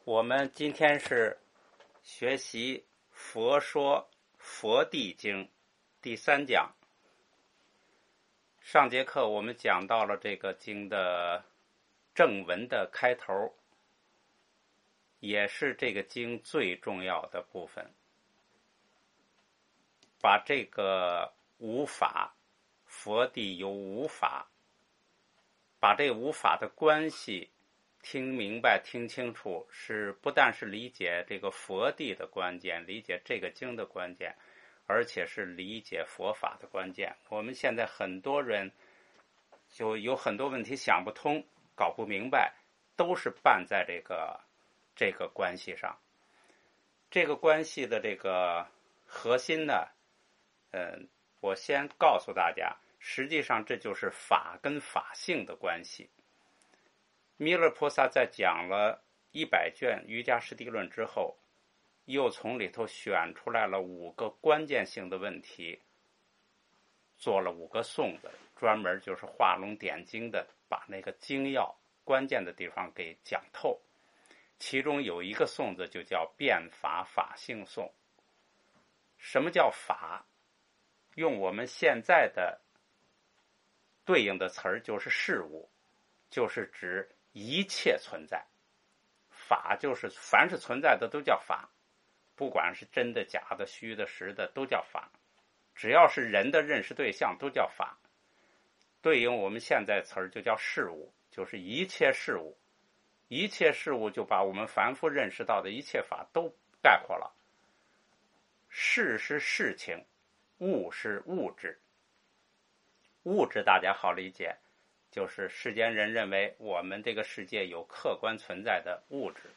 我们今天是学习《佛说佛地经》第3讲。上节课我们讲到了这个经的正文的开头，也是这个经最重要的部分。把这个无法，佛地有无法，把这无法的关系听明白听清楚，是不但是理解这个佛地的关键，理解这个经的关键，而且是理解佛法的关键。我们现在很多人就有很多问题想不通，搞不明白，都是绊在这个关系上。这个关系的这个核心呢，我先告诉大家，实际上这就是法跟法性的关系。弥勒菩萨在讲了100卷瑜伽师地论之后，又从里头选出来了5个关键性的问题，做了5个颂子，专门就是画龙点睛的把那个精要关键的地方给讲透。其中有一个颂子就叫辩法法性颂。什么叫法？用我们现在的对应的词儿就是事物，就是指一切存在。法就是凡是存在的都叫法，不管是真的假的虚的实的都叫法，只要是人的认识对象都叫法。对应我们现在词儿就叫事物，就是一切事物。一切事物就把我们凡夫认识到的一切法都概括了。事是事情，物是物质。物质大家好理解，就是世间人认为我们这个世界有客观存在的物质。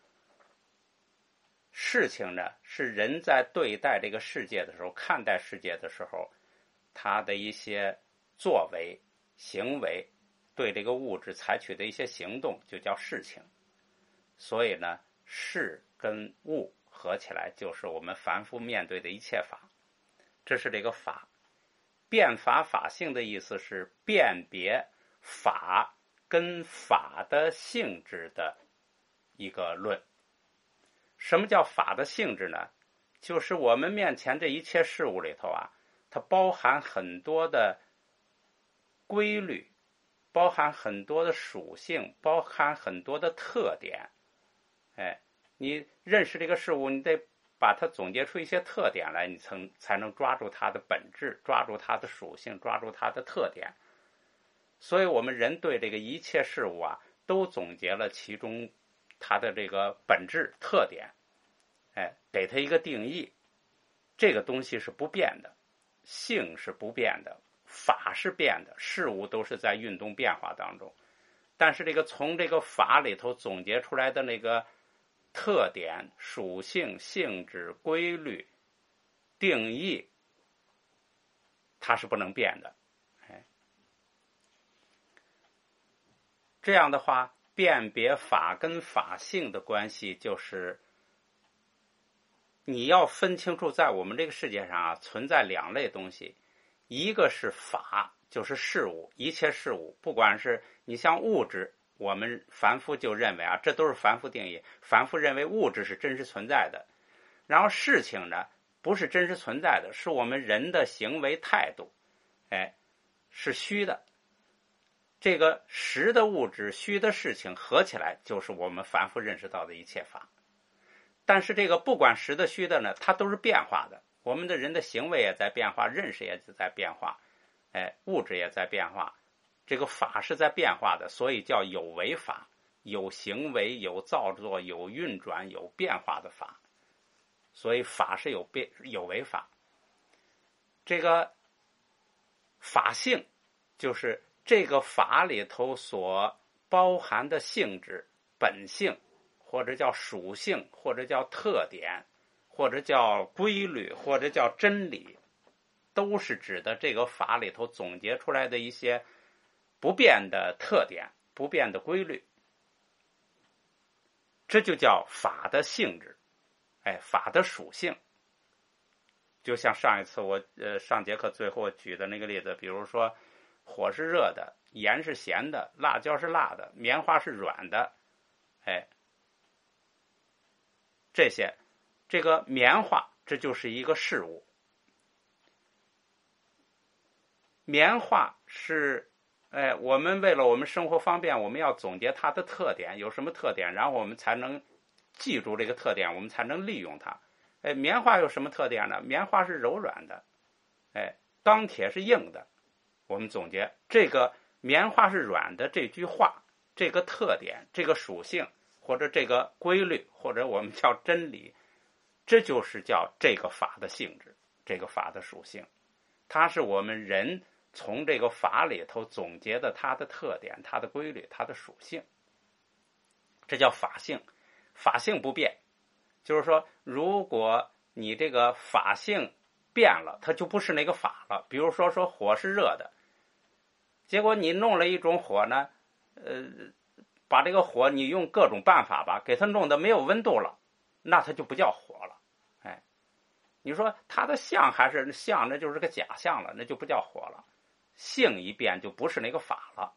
事情呢，是人在对待这个世界的时候，看待世界的时候，他的一些作为行为，对这个物质采取的一些行动就叫事情。所以呢，事跟物合起来就是我们凡夫面对的一切法，这是这个法。辩法法性的意思是辨别法跟法的性质的一个论。什么叫法的性质呢？就是我们面前这一切事物里头啊，它包含很多的规律，包含很多的属性，包含很多的特点。你认识这个事物，你得把它总结出一些特点来，你才能抓住它的本质，抓住它的属性，抓住它的特点。所以我们人对这个一切事物啊，都总结了其中它的这个本质特点，给它一个定义。这个东西是不变的，性是不变的，法是变的，事物都是在运动变化当中。但是这个从这个法里头总结出来的那个特点、属性、性质、规律、定义，它是不能变的。这样的话，辨别法跟法性的关系就是你要分清楚，在我们这个世界上啊，存在2类东西。一个是法，就是事物，一切事物，不管是你像物质，我们凡夫就认为啊，这都是凡夫定义，凡夫认为物质是真实存在的。然后事情呢，不是真实存在的，是我们人的行为态度，是虚的。这个实的物质，虚的事情合起来就是我们凡夫认识到的一切法。但是这个不管实的虚的呢，它都是变化的。我们的人的行为也在变化，认识也在变化，物质也在变化，这个法是在变化的，所以叫有为法，有行为，有造作，有运转，有变化的法。所以法是有为法。这个法性就是这个法里头所包含的性质、本性，或者叫属性，或者叫特点，或者叫规律，或者叫真理，都是指的这个法里头总结出来的一些不变的特点、不变的规律。这就叫法的性质，法的属性。就像上一次我上节课最后举的那个例子，比如说火是热的，盐是咸的，辣椒是辣的，棉花是软的， 这些，这个棉花这就是一个事物。棉花是我们为了我们生活方便，我们要总结它的特点，有什么特点，然后我们才能记住这个特点，我们才能利用它。棉花有什么特点呢？棉花是柔软的，钢铁是硬的。我们总结这个棉花是软的这句话，这个特点，这个属性，或者这个规律，或者我们叫真理，这就是叫这个法的性质，这个法的属性。它是我们人从这个法里头总结的它的特点、它的规律、它的属性，这叫法性。法性不变，就是说如果你这个法性变了，它就不是那个法了。比如说火是热的，结果你弄了一种火呢，把这个火你用各种办法吧，给它弄得没有温度了，那它就不叫火了。你说它的相还是相，那就是个假象了，那就不叫火了。性一变就不是那个法了。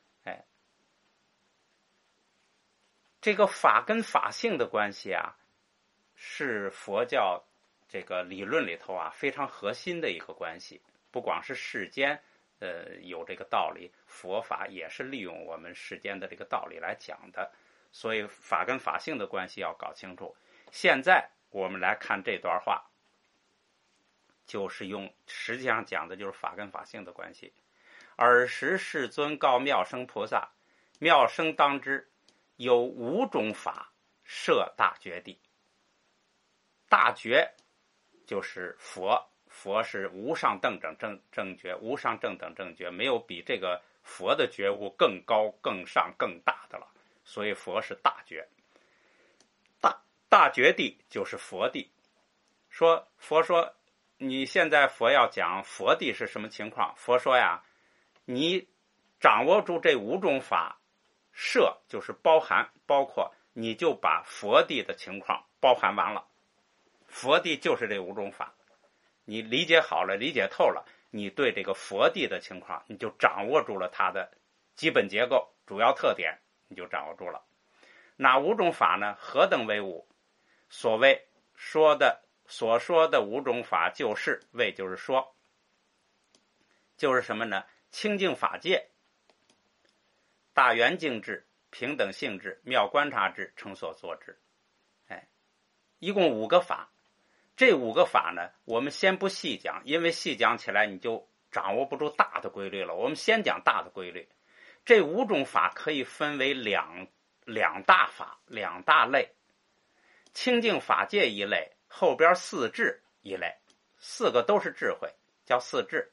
这个法跟法性的关系啊，是佛教这个理论里头啊非常核心的一个关系。不光是世间有这个道理，佛法也是利用我们世间的这个道理来讲的。所以法跟法性的关系要搞清楚。现在我们来看这段话，就是实际上讲的就是法跟法性的关系。尔时世尊告妙生菩萨，妙生当知，有5种法摄大觉地。大觉就是佛，佛是无上正等正觉，无上正等正觉，没有比这个佛的觉悟更高、更上、更大的了。所以佛是大觉。大觉地就是佛地。佛说你现在佛要讲佛地是什么情况？佛说呀，你掌握住这5种法，摄就是包含，包括，你就把佛地的情况包含完了。佛地就是这5种法，你理解好了，理解透了，你对这个佛地的情况，你就掌握住了它的基本结构、主要特点，你就掌握住了。哪5种法呢？何等为5？所谓所说的5种法，就是谓就是说，就是什么呢？清净法界、大圆净智、平等性智、妙观察智、成所作智。一共5个法。这5个法呢，我们先不细讲，因为细讲起来你就掌握不住大的规律了。我们先讲大的规律。这5种法可以分为两大法、2大类。清净法界一类，后边4智一类，4个都是智慧，叫4智。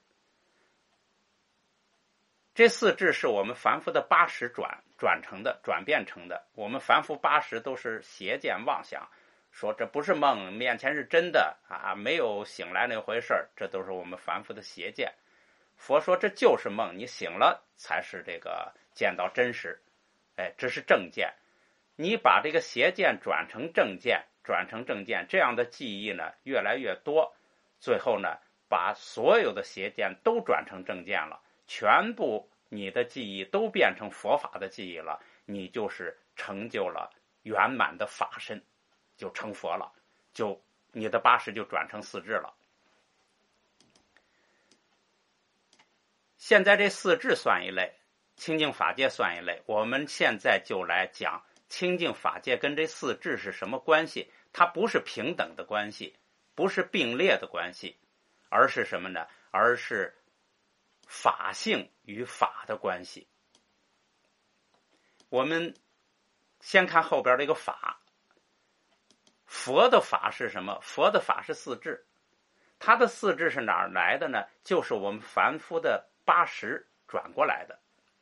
这4智是我们凡夫的80转变成的。我们凡夫80都是邪见妄想，说这不是梦，面前是真的啊，没有醒来那回事，这都是我们凡夫的邪见。佛说这就是梦，你醒了才是这个见到真实。这是正见。你把这个邪见转成正见，这样的记忆呢越来越多，最后呢把所有的邪见都转成正见了，全部你的记忆都变成佛法的记忆了，你就是成就了圆满的法身，就成佛了，就你的80就转成4智了。现在这4智算一类，清净法界算一类，我们现在就来讲清净法界跟这4智是什么关系。它不是平等的关系，不是并列的关系，而是什么呢？而是法性与法的关系。我们先看后边这个法。佛的法是什么？佛的法是4智。它的4智是哪儿来的呢？就是我们凡夫的80转过来的。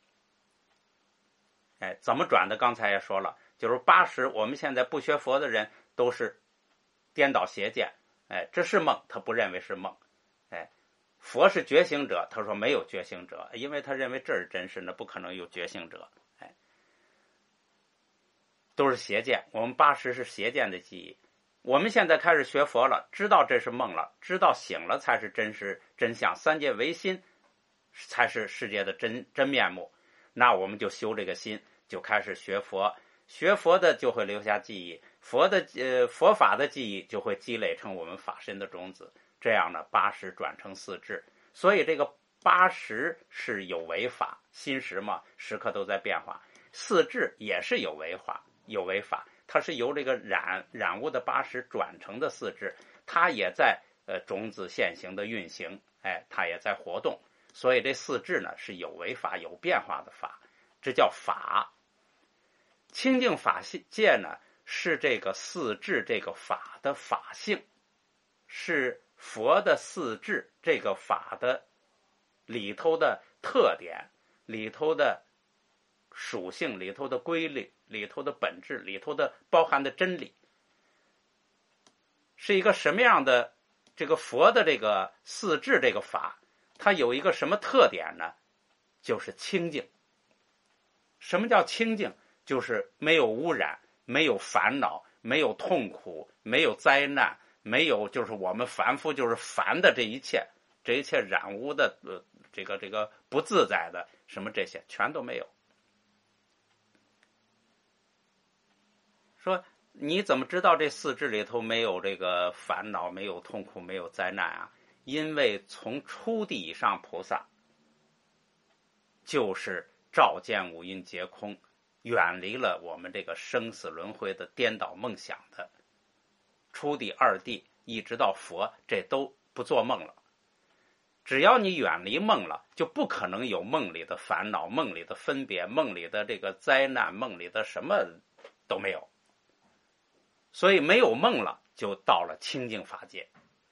怎么转的？刚才也说了，就是80，我们现在不学佛的人都是颠倒邪见。这是梦，他不认为是梦。佛是觉醒者，他说没有觉醒者，因为他认为这是真实的，不可能有觉醒者。都是邪见。我们80是邪见的记忆。我们现在开始学佛了，知道这是梦了，知道醒了才是真实真相，三界唯心才是世界的真面目。那我们就修这个心，就开始学佛， 学佛的就会留下记忆，佛法的记忆就会积累成我们法身的种子，这样呢八识转成四智。所以这个八识是有为法，心识嘛，时刻都在变化。四智也是有为法，它是由这个染污的八识转成的四智，它也在种子现行的运行，它也在活动。所以这四智呢是有为法，有变化的法，这叫法。清净法界呢是这个四智这个法的法性，是佛的四智这个法的里头的特点，里头的属性，里头的规律，里头的本质，里头的包含的真理，是一个什么样的这个佛的这个四智这个法，它有一个什么特点呢？就是清净。什么叫清净？就是没有污染，没有烦恼，没有痛苦，没有灾难，没有就是我们凡夫就是烦的这一切染污的这个不自在的什么这些全都没有。说你怎么知道这四智里头没有这个烦恼，没有痛苦，没有灾难啊？因为从初地以上菩萨就是照见五蕴皆空，远离了我们这个生死轮回的颠倒梦想的。初地二地一直到佛，这都不做梦了。只要你远离梦了，就不可能有梦里的烦恼，梦里的分别，梦里的这个灾难，梦里的什么都没有。所以没有梦了，就到了清净法界。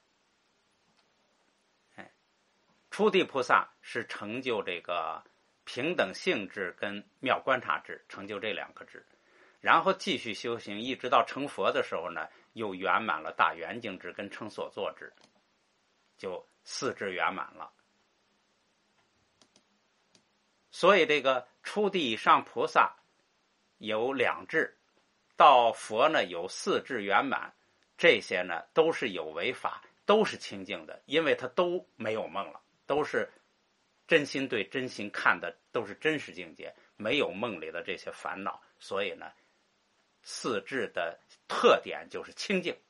初地菩萨是成就这个平等性智跟妙观察智，成就这两个智，然后继续修行，一直到成佛的时候呢，又圆满了大圆净智跟成所作智，就四智圆满了。所以这个初地以上菩萨有两智，到佛呢有四智圆满，这些呢都是有为法，都是清净的，因为它都没有梦了，都是真心对真心看的，都是真实境界，没有梦里的这些烦恼。所以呢，四智的特点就是清净。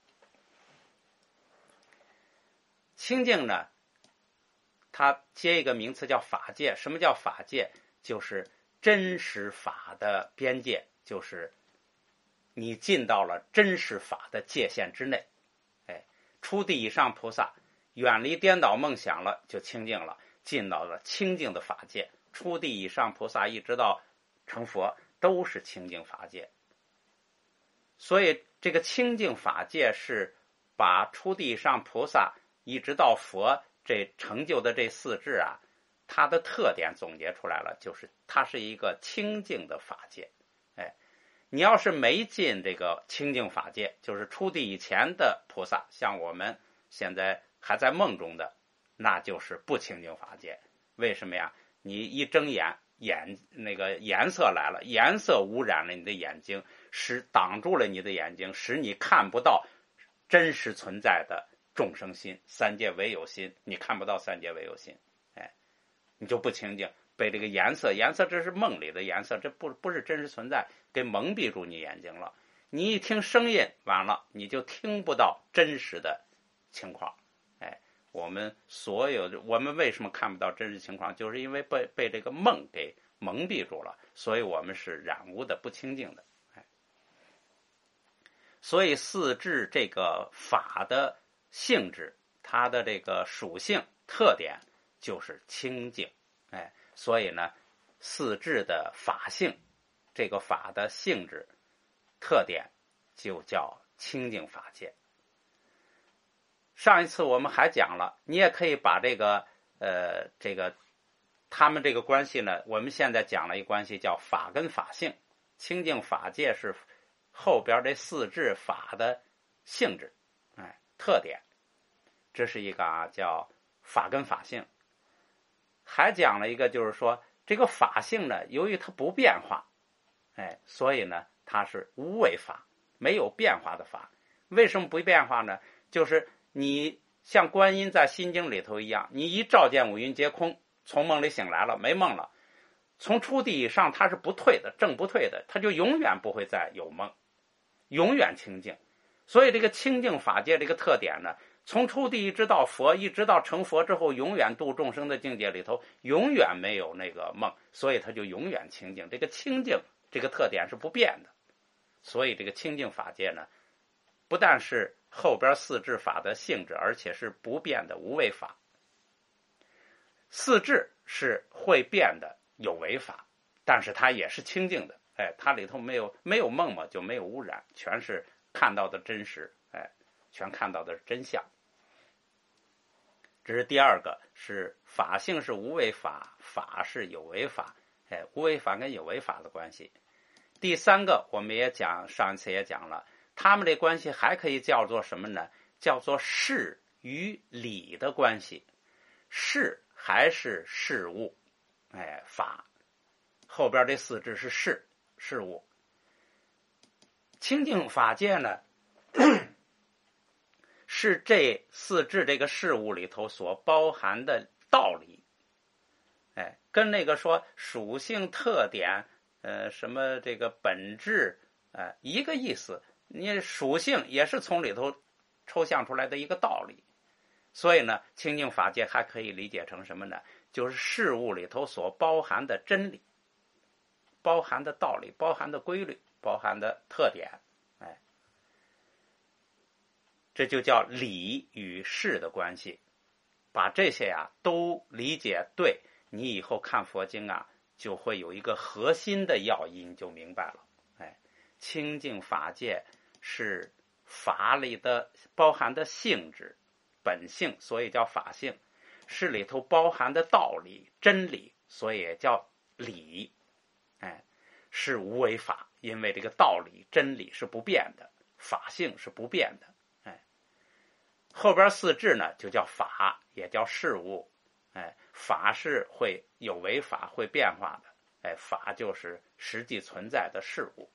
清净呢，它接一个名词叫法界。什么叫法界？就是真实法的边界，就是你进到了真实法的界限之内。初地以上菩萨远离颠倒梦想了，就清净了，进到了清净的法界。初地以上菩萨一直到成佛都是清净法界。所以这个清净法界是把初地以上菩萨一直到佛这成就的这四智啊，它的特点总结出来了，就是它是一个清净的法界。你要是没进这个清净法界，就是初地以前的菩萨，像我们现在还在梦中的，那就是不清净法界。为什么呀？你一睁眼，那个颜色来了，颜色污染了你的眼睛，挡住了你的眼睛，使你看不到真实存在的众生心，三界唯有心，你看不到三界唯有心，你就不清净，被这个颜色这是梦里的颜色，这不是真实存在，给蒙蔽住你眼睛了。你一听声音，完了你就听不到真实的情况。我们为什么看不到真实情况，就是因为被这个梦给蒙蔽住了，所以我们是染污的，不清净的。所以四智这个法的性质，它的这个属性特点就是清净。所以呢，四智的法性，这个法的性质特点就叫清净法界。上一次我们还讲了，你也可以把这个他们这个关系呢，我们现在讲了一个关系叫法跟法性。清净法界是后边这四智法的性质，特点，这是一个叫法跟法性。还讲了一个，就是说这个法性呢，由于它不变化，所以呢它是无为法，没有变化的法。为什么不变化呢？就是你像观音在心经里头一样，你一照见五蕴皆空，从梦里醒来了，没梦了， 从初地以上它是不退的，正不退的，它就永远不会再有梦，永远清净。所以这个清净法界这个特点呢，从初地一直到佛，一直到成佛之后，永远度众生的境界里头，永远没有那个梦，所以它就永远清净。这个清净这个特点是不变的，所以这个清净法界呢，不但是后边四智法的性质，而且是不变的无为法。四智是会变的有为法，但是它也是清净的，它里头没有梦嘛，就没有污染，全是看到的真实，全看到的是真相。这是第二个，是法性是无为法，法是有为法，无为法跟有为法的关系。第三个，我们也讲，上一次也讲了，他们这关系还可以叫做什么呢？叫做事与理的关系。事还是事物，法后边这四智是事物。清净法界呢，是这四智这个事物里头所包含的道理，跟那个说属性特点，什么这个本质，一个意思。你属性也是从里头抽象出来的一个道理。所以呢，清净法界还可以理解成什么呢？就是事物里头所包含的真理，包含的道理，包含的规律，包含的特点，这就叫理与事的关系。把这些都理解对，你以后看佛经就会有一个核心的要义，你就明白了。清净法界是法里的包含的性质本性，所以叫法性，是里头包含的道理真理，所以也叫理。是无为法，因为这个道理真理是不变的，法性是不变的。后边四智呢就叫法，也叫事物。法是会有为法，会变化的。法就是实际存在的事物。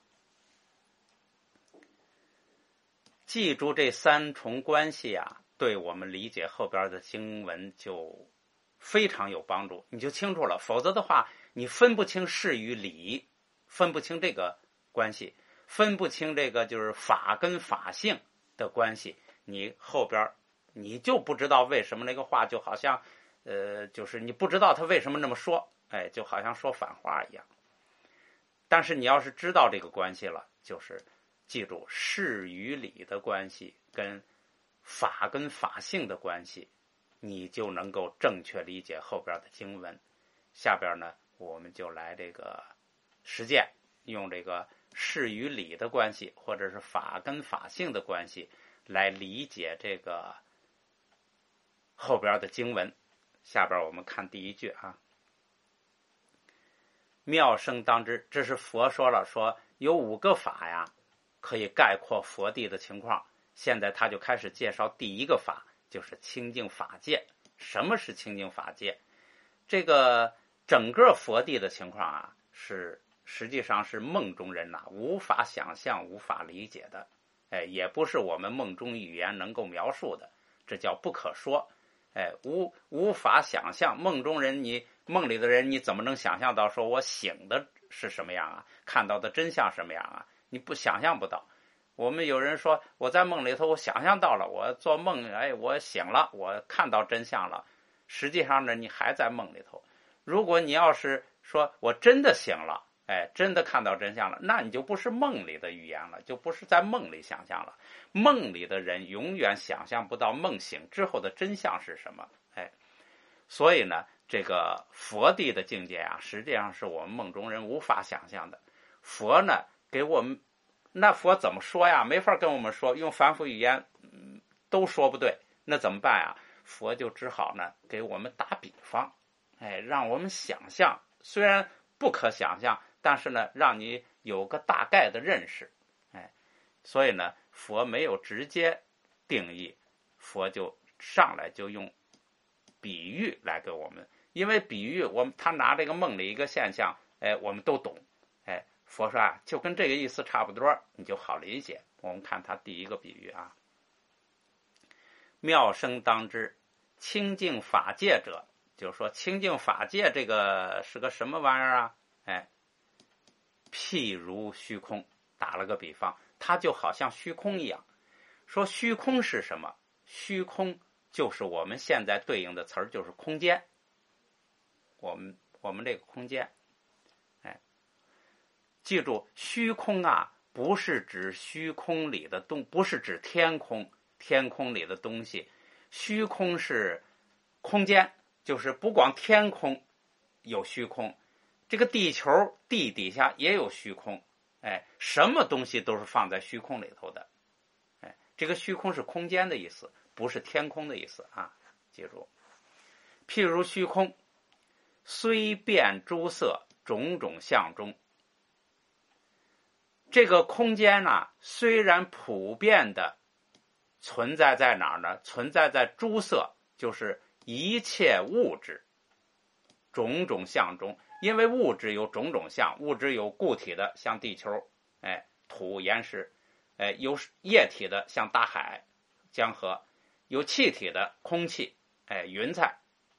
记住这三重关系对我们理解后边的经文就非常有帮助，你就清楚了。否则的话，你分不清事与理，分不清这个关系，分不清这个就是法跟法性的关系，你后边你就不知道为什么那个话就好像就是你不知道他为什么那么说，就好像说反话一样。但是你要是知道这个关系了，就是记住事与理的关系跟法跟法性的关系，你就能够正确理解后边的经文。下边呢，我们就来这个实践，用这个事与理的关系，或者是法跟法性的关系来理解这个后边的经文。下边我们看第一句妙生当知，这是佛说了，说有5个法可以概括佛地的情况。现在他就开始介绍第一个法，就是清净法界。什么是清净法界？这个整个佛地的情况是实际上是梦中人无法想象、无法理解的，也不是我们梦中语言能够描述的，这叫不可说。无法想象。梦中人，你梦里的人，你怎么能想象到说我醒的是什么样看到的真相什么样你不想象不到。我们有人说我在梦里头我想象到了，我做梦我醒了，我看到真相了，实际上呢你还在梦里头。如果你要是说我真的醒了，真的看到真相了，那你就不是梦里的语言了，就不是在梦里想象了。梦里的人永远想象不到梦醒之后的真相是什么。所以呢这个佛地的境界实际上是我们梦中人无法想象的。佛呢给我们，那佛怎么说没法跟我们说，用凡夫语言都说不对，那怎么办佛就只好呢给我们打比方，让我们想象，虽然不可想象，但是呢让你有个大概的认识。所以呢佛没有直接定义，佛就上来就用比喻来给我们，因为比喻他拿这个梦里一个现象，我们都懂。佛说就跟这个意思差不多，你就好理解。我们看他第一个比喻妙生当知，清净法界者，就是说清净法界这个是个什么玩意儿譬如虚空，打了个比方，它就好像虚空一样。说虚空是什么？虚空就是我们现在对应的词儿，就是空间。我们这个空间，记住，虚空啊，不是指虚空里的不是指天空，天空里的东西。虚空是空间，就是不光天空有虚空，这个地球地底下也有虚空。什么东西都是放在虚空里头的。这个虚空是空间的意思，不是天空的意思啊，记住。譬如虚空，虽变诸色，种种相中。这个空间呢，虽然普遍的存在在哪儿呢？存在在诸色，就是一切物质，种种相中。因为物质有种种相，物质有固体的，像地球，土、岩石，有液体的，像大海、江河，有气体的，空气，云彩。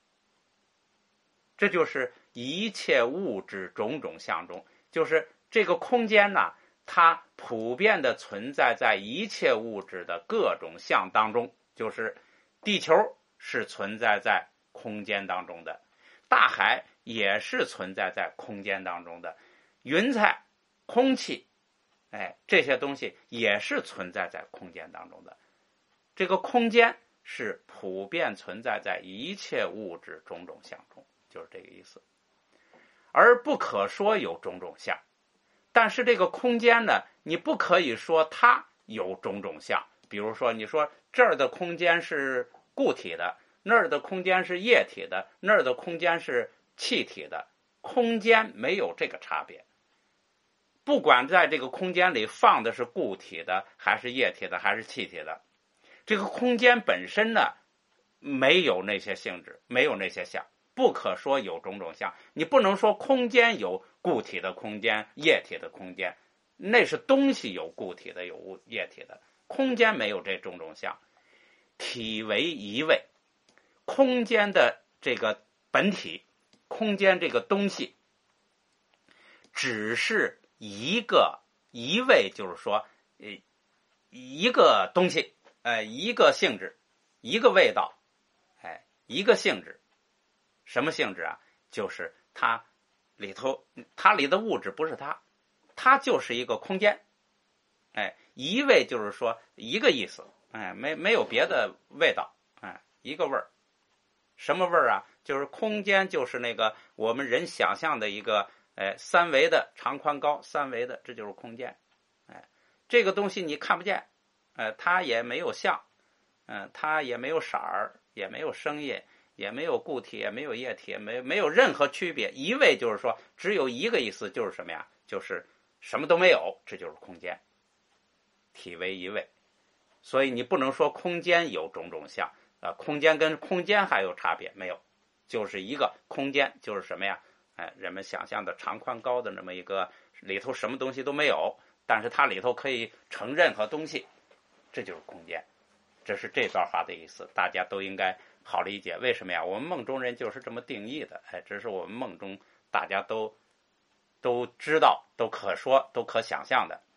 这就是一切物质种种相中，就是这个空间呢，它普遍的存在在一切物质的各种相当中，就是地球是存在在空间当中的，大海也是存在在空间当中的，云彩、空气，这些东西也是存在在空间当中的。这个空间是普遍存在在一切物质种种相中，就是这个意思。而不可说有种种相，但是这个空间呢，你不可以说它有种种相。比如说，你说这儿的空间是固体的，那儿的空间是液体的，那儿的空间是气体的，空间没有这个差别。不管在这个空间里放的是固体的，还是液体的，还是气体的，这个空间本身呢，没有那些性质，没有那些相。不可说有种种相，你不能说空间有固体的空间、液体的空间，那是东西有固体的、有液体的，空间没有这种种相。体为一位，空间的这个本体，空间这个东西，只是一位，就是说，一个东西，一个性质，一个味道，一个性质。什么性质啊？就是它里的物质不是它就是一个空间。一味就是说一个意思，没有别的味道，一个味儿。什么味儿啊？就是空间，就是那个我们人想象的一个三维的长宽高，三维的，这就是空间。这个东西你看不见，它也没有相，它也没有色儿，也没有声音，也没有固体，也没有液体，没有任何区别。一味就是说只有一个意思，就是什么呀？就是什么都没有，这就是空间。体为一味，所以你不能说空间有种种相，空间跟空间还有差别没有？就是一个空间，就是什么呀？人们想象的长宽高的那么一个，里头什么东西都没有，但是它里头可以盛任何东西，这就是空间。这是这段话的意思，大家都应该好理解。为什么呀？我们梦中人就是这么定义的，这是我们梦中大家都知道、都可说、都可想象的。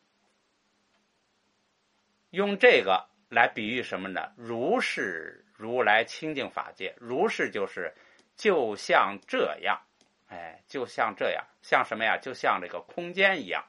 用这个来比喻什么呢？如是如来清净法界，如是就是就像这样，就像这样，像什么呀？就像这个空间一样。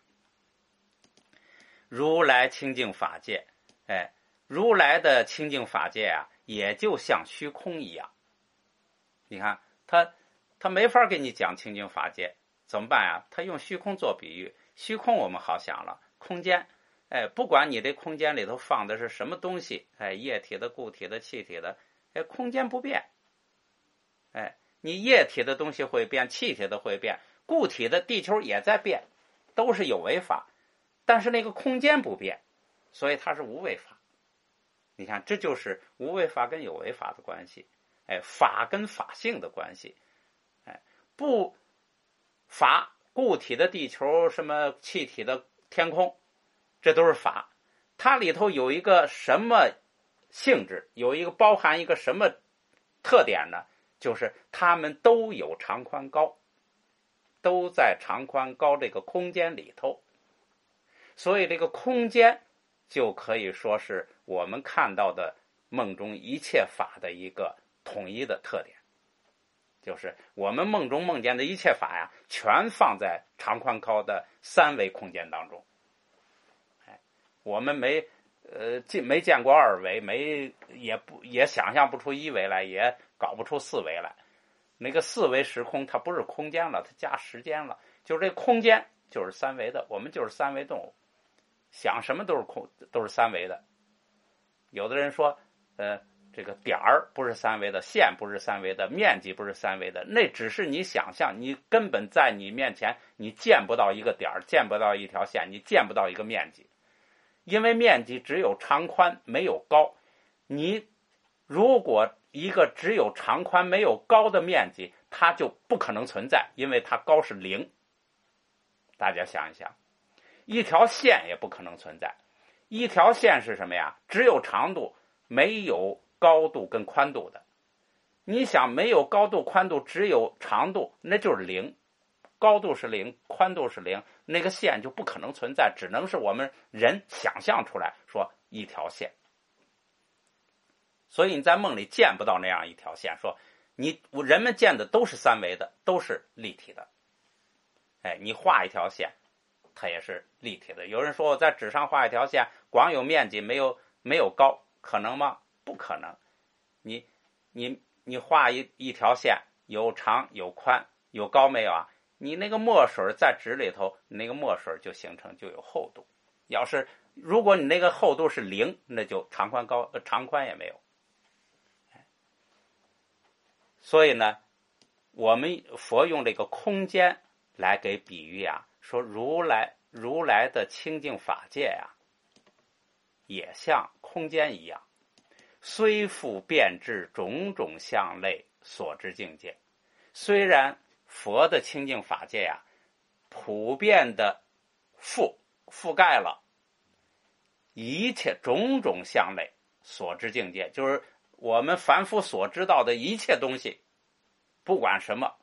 如来清净法界，如来的清净法界啊，也就像虚空一样。你看他没法给你讲清净法界，怎么办呀？他用虚空做比喻，虚空我们好想了，空间。不管你这空间里头放的是什么东西，液体的、固体的、气体的，空间不变。你液体的东西会变，气体的会变，固体的地球也在变，都是有为法，但是那个空间不变，所以它是无为法。你看，这就是无为法跟有为法的关系，法跟法性的关系。不法，固体的地球，什么气体的天空，这都是法，它里头有一个什么性质，有一个包含一个什么特点呢？就是它们都有长宽高， 都在长宽高这个空间里头，所以这个空间就可以说是我们看到的梦中一切法的一个统一的特点，就是我们梦中梦见的一切法呀，全放在长宽高的三维空间当中。我们没见过二维，也想象不出一维来，也搞不出四维来。那个四维时空它不是空间了，它加时间了，就是这空间就是三维的，我们就是三维动物，想什么都是三维的。有的人说这个点儿不是三维的，线不是三维的，面积不是三维的，那只是你想象，你根本在你面前你见不到一个点儿，见不到一条线，你见不到一个面积。因为面积只有长宽没有高，你如果一个只有长宽没有高的面积，它就不可能存在，因为它高是零。大家想一想，一条线也不可能存在。一条线是什么呀？只有长度，没有高度跟宽度的。你想，没有高度宽度，只有长度，那就是零。高度是零，宽度是零，那个线就不可能存在，只能是我们人想象出来说一条线。所以你在梦里见不到那样一条线，说人们见的都是三维的，都是立体的。你画一条线，它也是立体的。有人说我在纸上画一条线，光有面积没有高，可能吗？不可能。你画一条线，有长有宽有高没有啊？你那个墨水在纸里头，那个墨水就形成就有厚度。如果你那个厚度是零，那就长宽也没有。所以呢，我们佛用这个空间来给比喻啊，说如来的清净法界呀，也像空间一样，虽复变质种种相类所知境界。虽然佛的清净法界呀，普遍的覆盖了一切种种相类所知境界，就是我们凡夫所知道的一切东西，不管什么，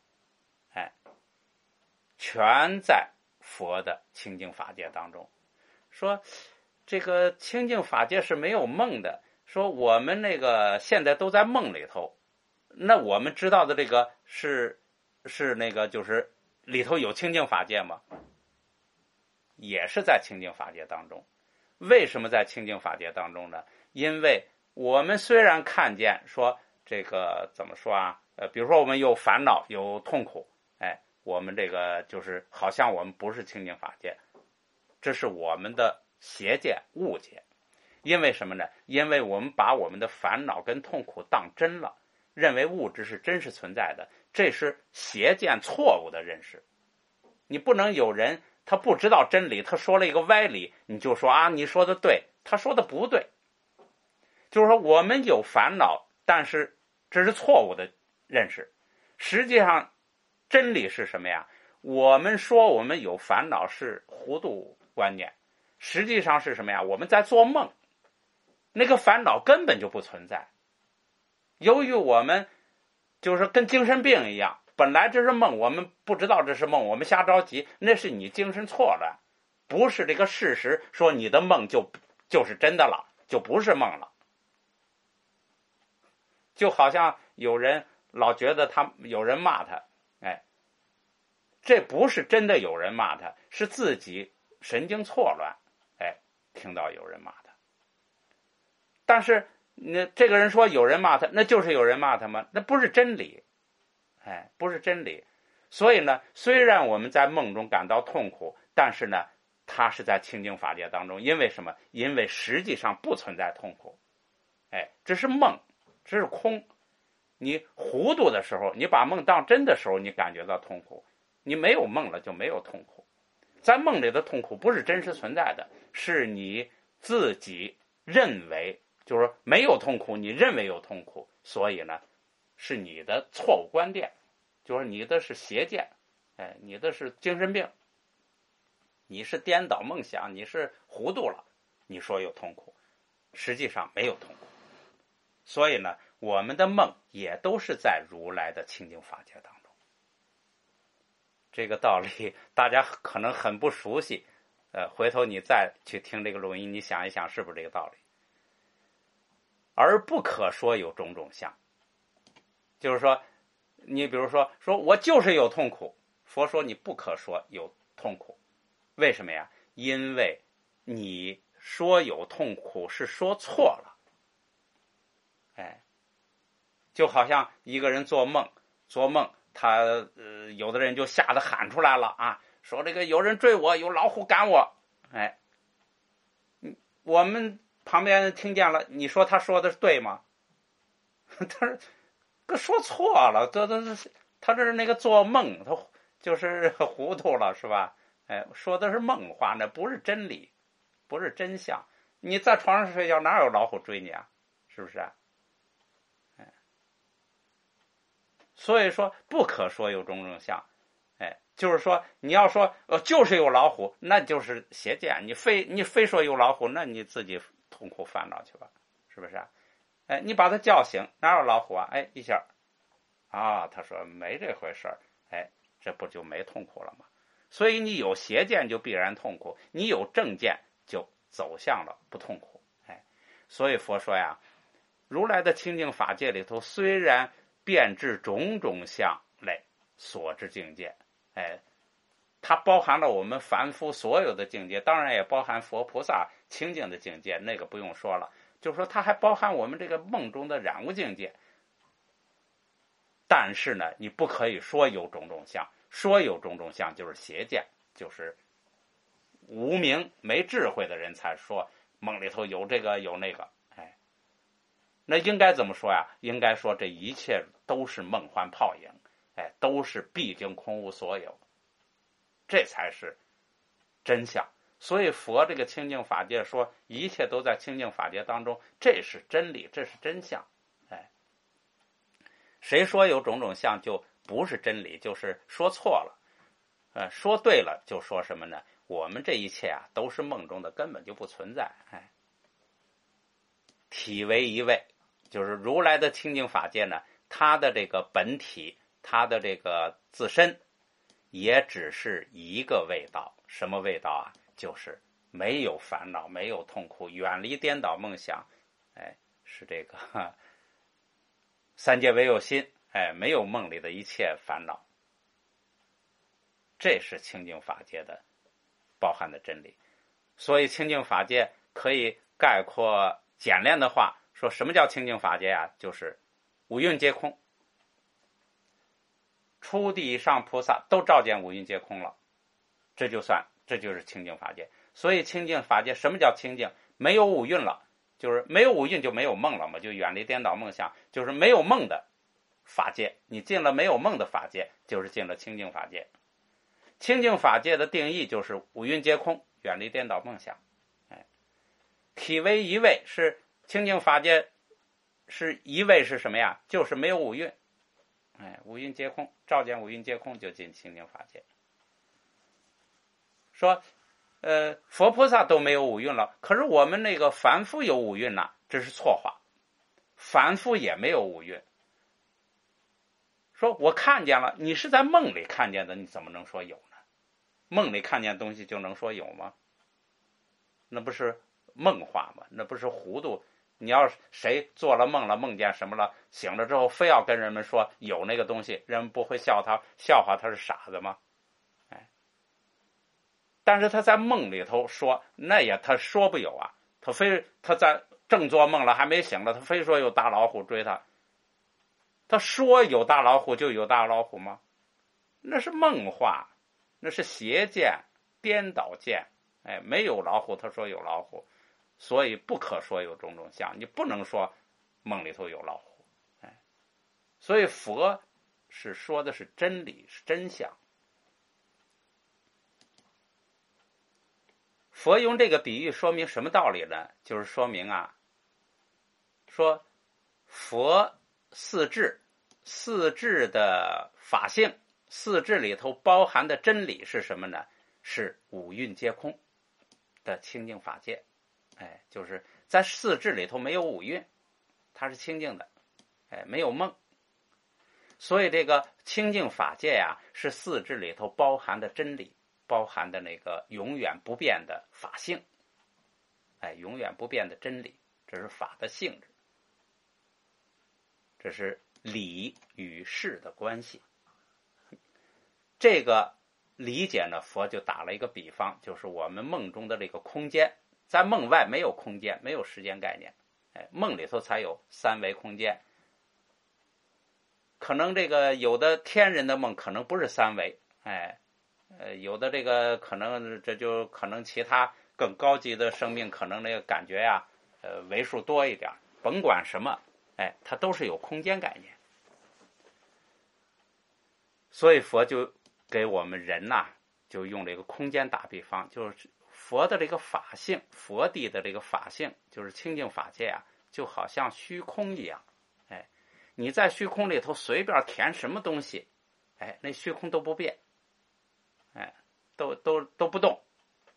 全在佛的清净法界当中。说这个清净法界是没有梦的，说我们那个现在都在梦里头，那我们知道的这个是那个就是里头有清净法界吗？也是在清净法界当中。为什么在清净法界当中呢？因为我们虽然看见说这个怎么说啊？比如说我们有烦恼有痛苦，我们这个就是好像我们不是清净法界，这是我们的邪见误解。因为什么呢？因为我们把我们的烦恼跟痛苦当真了，认为物质是真实存在的，这是邪见错误的认识。你不能有人他不知道真理，他说了一个歪理，你就说啊，你说的对，他说的不对。就是说我们有烦恼，但是这是错误的认识。实际上真理是什么呀？我们说我们有烦恼是糊涂观念，实际上是什么呀？我们在做梦，那个烦恼根本就不存在。由于我们就是跟精神病一样，本来这是梦，我们不知道这是梦，我们瞎着急，那是你精神错乱，不是这个事实说你的梦就是真的了，就不是梦了。就好像有人老觉得有人骂他，这不是真的有人骂他，是自己神经错乱，听到有人骂他。但是这个人说有人骂他，那就是有人骂他吗？那不是真理，不是真理。所以呢，虽然我们在梦中感到痛苦，但是呢，它是在清净法界当中。因为什么？因为实际上不存在痛苦，这是梦，这是空。你糊涂的时候，你把梦当真的时候，你感觉到痛苦。你没有梦了，就没有痛苦。在梦里的痛苦不是真实存在的，是你自己认为，就是说没有痛苦，你认为有痛苦，所以呢，是你的错误观点，就是你的是邪见，你的是精神病，你是颠倒梦想，你是糊涂了，你说有痛苦，实际上没有痛苦。所以呢，我们的梦也都是在如来的清净法界当中。 这个道理大家可能很不熟悉，回头你再去听这个录音，你想一想是不是这个道理？而不可说有种种相，就是说，你比如说我就是有痛苦，佛说你不可说有痛苦，为什么呀？因为你说有痛苦是说错了，就好像一个人做梦，他有的人就吓得喊出来了啊，说这个有人追我，有老虎赶我，我们旁边人听见了，你说他说的对吗？他说错了，他这是那个做梦，他就是糊涂了，是吧？说的是梦话，那不是真理，不是真相。你在床上睡觉，哪有老虎追你啊？是不是啊？所以说不可说有种种相，就是说你要说就是有老虎，那就是邪见。你非说有老虎，那你自己痛苦烦恼去吧，是不是啊？你把他叫醒，哪有老虎啊？一下啊，他说没这回事儿，这不就没痛苦了吗？所以你有邪见就必然痛苦，你有正见就走向了不痛苦。所以佛说呀，如来的清净法界里头，虽然遍至种种相类所知境界，它包含了我们凡夫所有的境界，当然也包含佛菩萨清净的境界，那个不用说了。就是说，它还包含我们这个梦中的染污境界。但是呢，你不可以说有种种相，说有种种相就是邪见，就是无明没智慧的人才说梦里头有这个有那个。那应该怎么说呀？应该说这一切都是梦幻泡影，都是毕竟空无所有，这才是真相。所以佛这个清净法界说一切都在清净法界当中，这是真理，这是真相。谁说有种种相就不是真理，就是说错了。说对了就说什么呢？我们这一切啊都是梦中的，根本就不存在。体为一味，就是如来的清净法界呢，它的这个本体，它的这个自身也只是一个味道。什么味道啊？就是没有烦恼，没有痛苦，远离颠倒梦想，是这个三界唯有心，没有梦里的一切烦恼。这是清净法界的包含的真理。所以清净法界可以概括简练的话说，什么叫清净法界啊？就是五蕴皆空，初地以上菩萨都照见五蕴皆空了，这就是清净法界。所以清净法界什么叫清净？没有五蕴了，就是没有五蕴就没有梦了嘛，就远离颠倒梦想，就是没有梦的法界。你进了没有梦的法界，就是进了清净法界。清净法界的定义就是五蕴皆空，远离颠倒梦想。体为一味，是清净法界是一味，是什么呀？就是没有五蕴。五蕴皆空，照见五蕴皆空就进清净法界。说佛菩萨都没有五蕴了，可是我们那个凡夫有五蕴呢，这是错话。凡夫也没有五蕴。说我看见了，你是在梦里看见的，你怎么能说有呢？梦里看见东西就能说有吗？那不是梦话吗？那不是糊涂。你要谁做了梦了，梦见什么了，醒了之后非要跟人们说有那个东西，人们不会笑话他是傻子吗？但是他在梦里头说，那也他说不有啊，他在正做梦了还没醒了，他非说有大老虎追他。他说有大老虎就有大老虎吗？那是梦话，那是邪见、颠倒见。没有老虎，他说有老虎，所以不可说有种种相。你不能说梦里头有老虎。所以佛是说的是真理，是真相。佛用这个比喻说明什么道理呢？就是说明说佛四智的法性，四智里头包含的真理是什么呢？是五蕴皆空的清净法界。就是在四智里头没有五蕴，它是清净的，没有梦。 所以这个清净法界呀，是四智里头包含的真理，包含的那个永远不变的法性。永远不变的真理，这是法的性质，这是理与事的关系。这个理解呢，佛就打了一个比方，就是我们梦中的这个空间，在梦外没有空间，没有时间概念，梦里头才有三维空间。可能这个有的天人的梦可能不是三维，有的这个可能这就可能其他更高级的生命可能那个感觉呀，维数多一点，甭管什么，它都是有空间概念。所以佛就给我们人呐，就用这个空间打比方，就是佛的这个法性，佛地的这个法性，就是清净法界啊，就好像虚空一样。你在虚空里头随便填什么东西，那虚空都不变，都不动。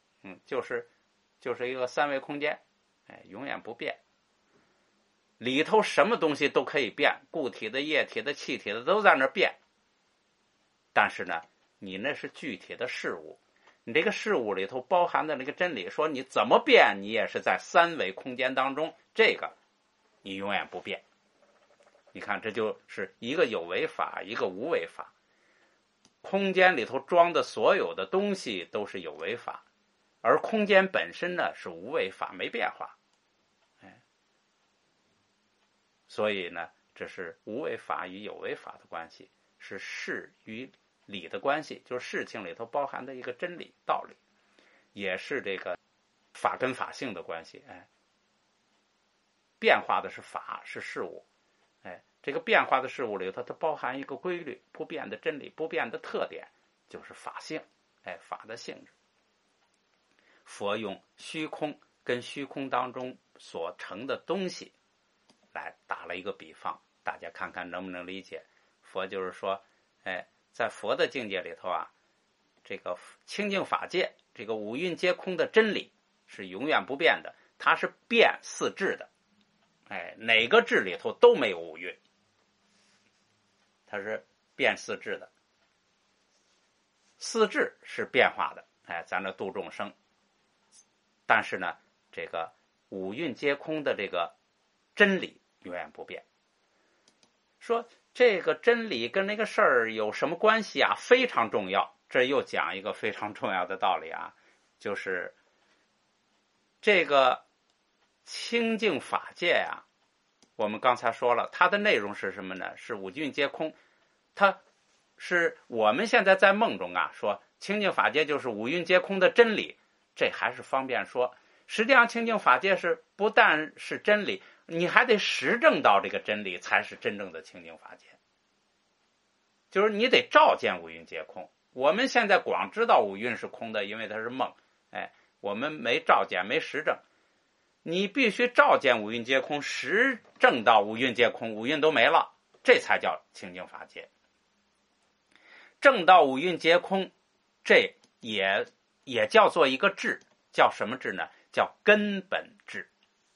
就是一个三维空间，永远不变。里头什么东西都可以变，固体的、液体的、气体的都在那变。但是呢，你那是具体的事物，你这个事物里头包含的那个真理，说你怎么变，你也是在三维空间当中，这个你永远不变。你看，这就是一个有为法，一个无为法。空间里头装的所有的东西都是有为法，而空间本身呢是无为法，没变化。所以呢，这是无为法与有为法的关系，是事与理的关系，就是事情里头包含的一个真理道理，也是这个法跟法性的关系。变化的是法，是事物。这个变化的事物里头，它包含一个规律，不变的真理，不变的特点，就是法性。法的性质。佛用虚空跟虚空当中所成的东西来打了一个比方，大家看看能不能理解。佛就是说，在佛的境界里头啊，这个清净法界，这个五蕴皆空的真理是永远不变的，它是变四智的。哪个智里头都没有五蕴，它是变四智的。四智是变化的，咱这度众生。但是呢，这个五蕴皆空的这个真理永远不变。说这个真理跟那个事儿有什么关系啊？非常重要。这又讲一个非常重要的道理啊，就是这个清净法界啊，我们刚才说了，它的内容是什么呢？是五蕴皆空。它是我们现在在梦中啊，说清净法界就是五蕴皆空的真理，这还是方便说。实际上清净法界是不但是真理，你还得实证到这个真理，才是真正的清净法界。就是你得照见五蕴皆空。我们现在光知道五蕴是空的，因为它是梦，我们没照见，没实证。你必须照见五蕴皆空，实证到五蕴皆空，五蕴都没了，这才叫清净法界。证到五蕴皆空，这也叫做一个智，叫什么智呢？叫根本智。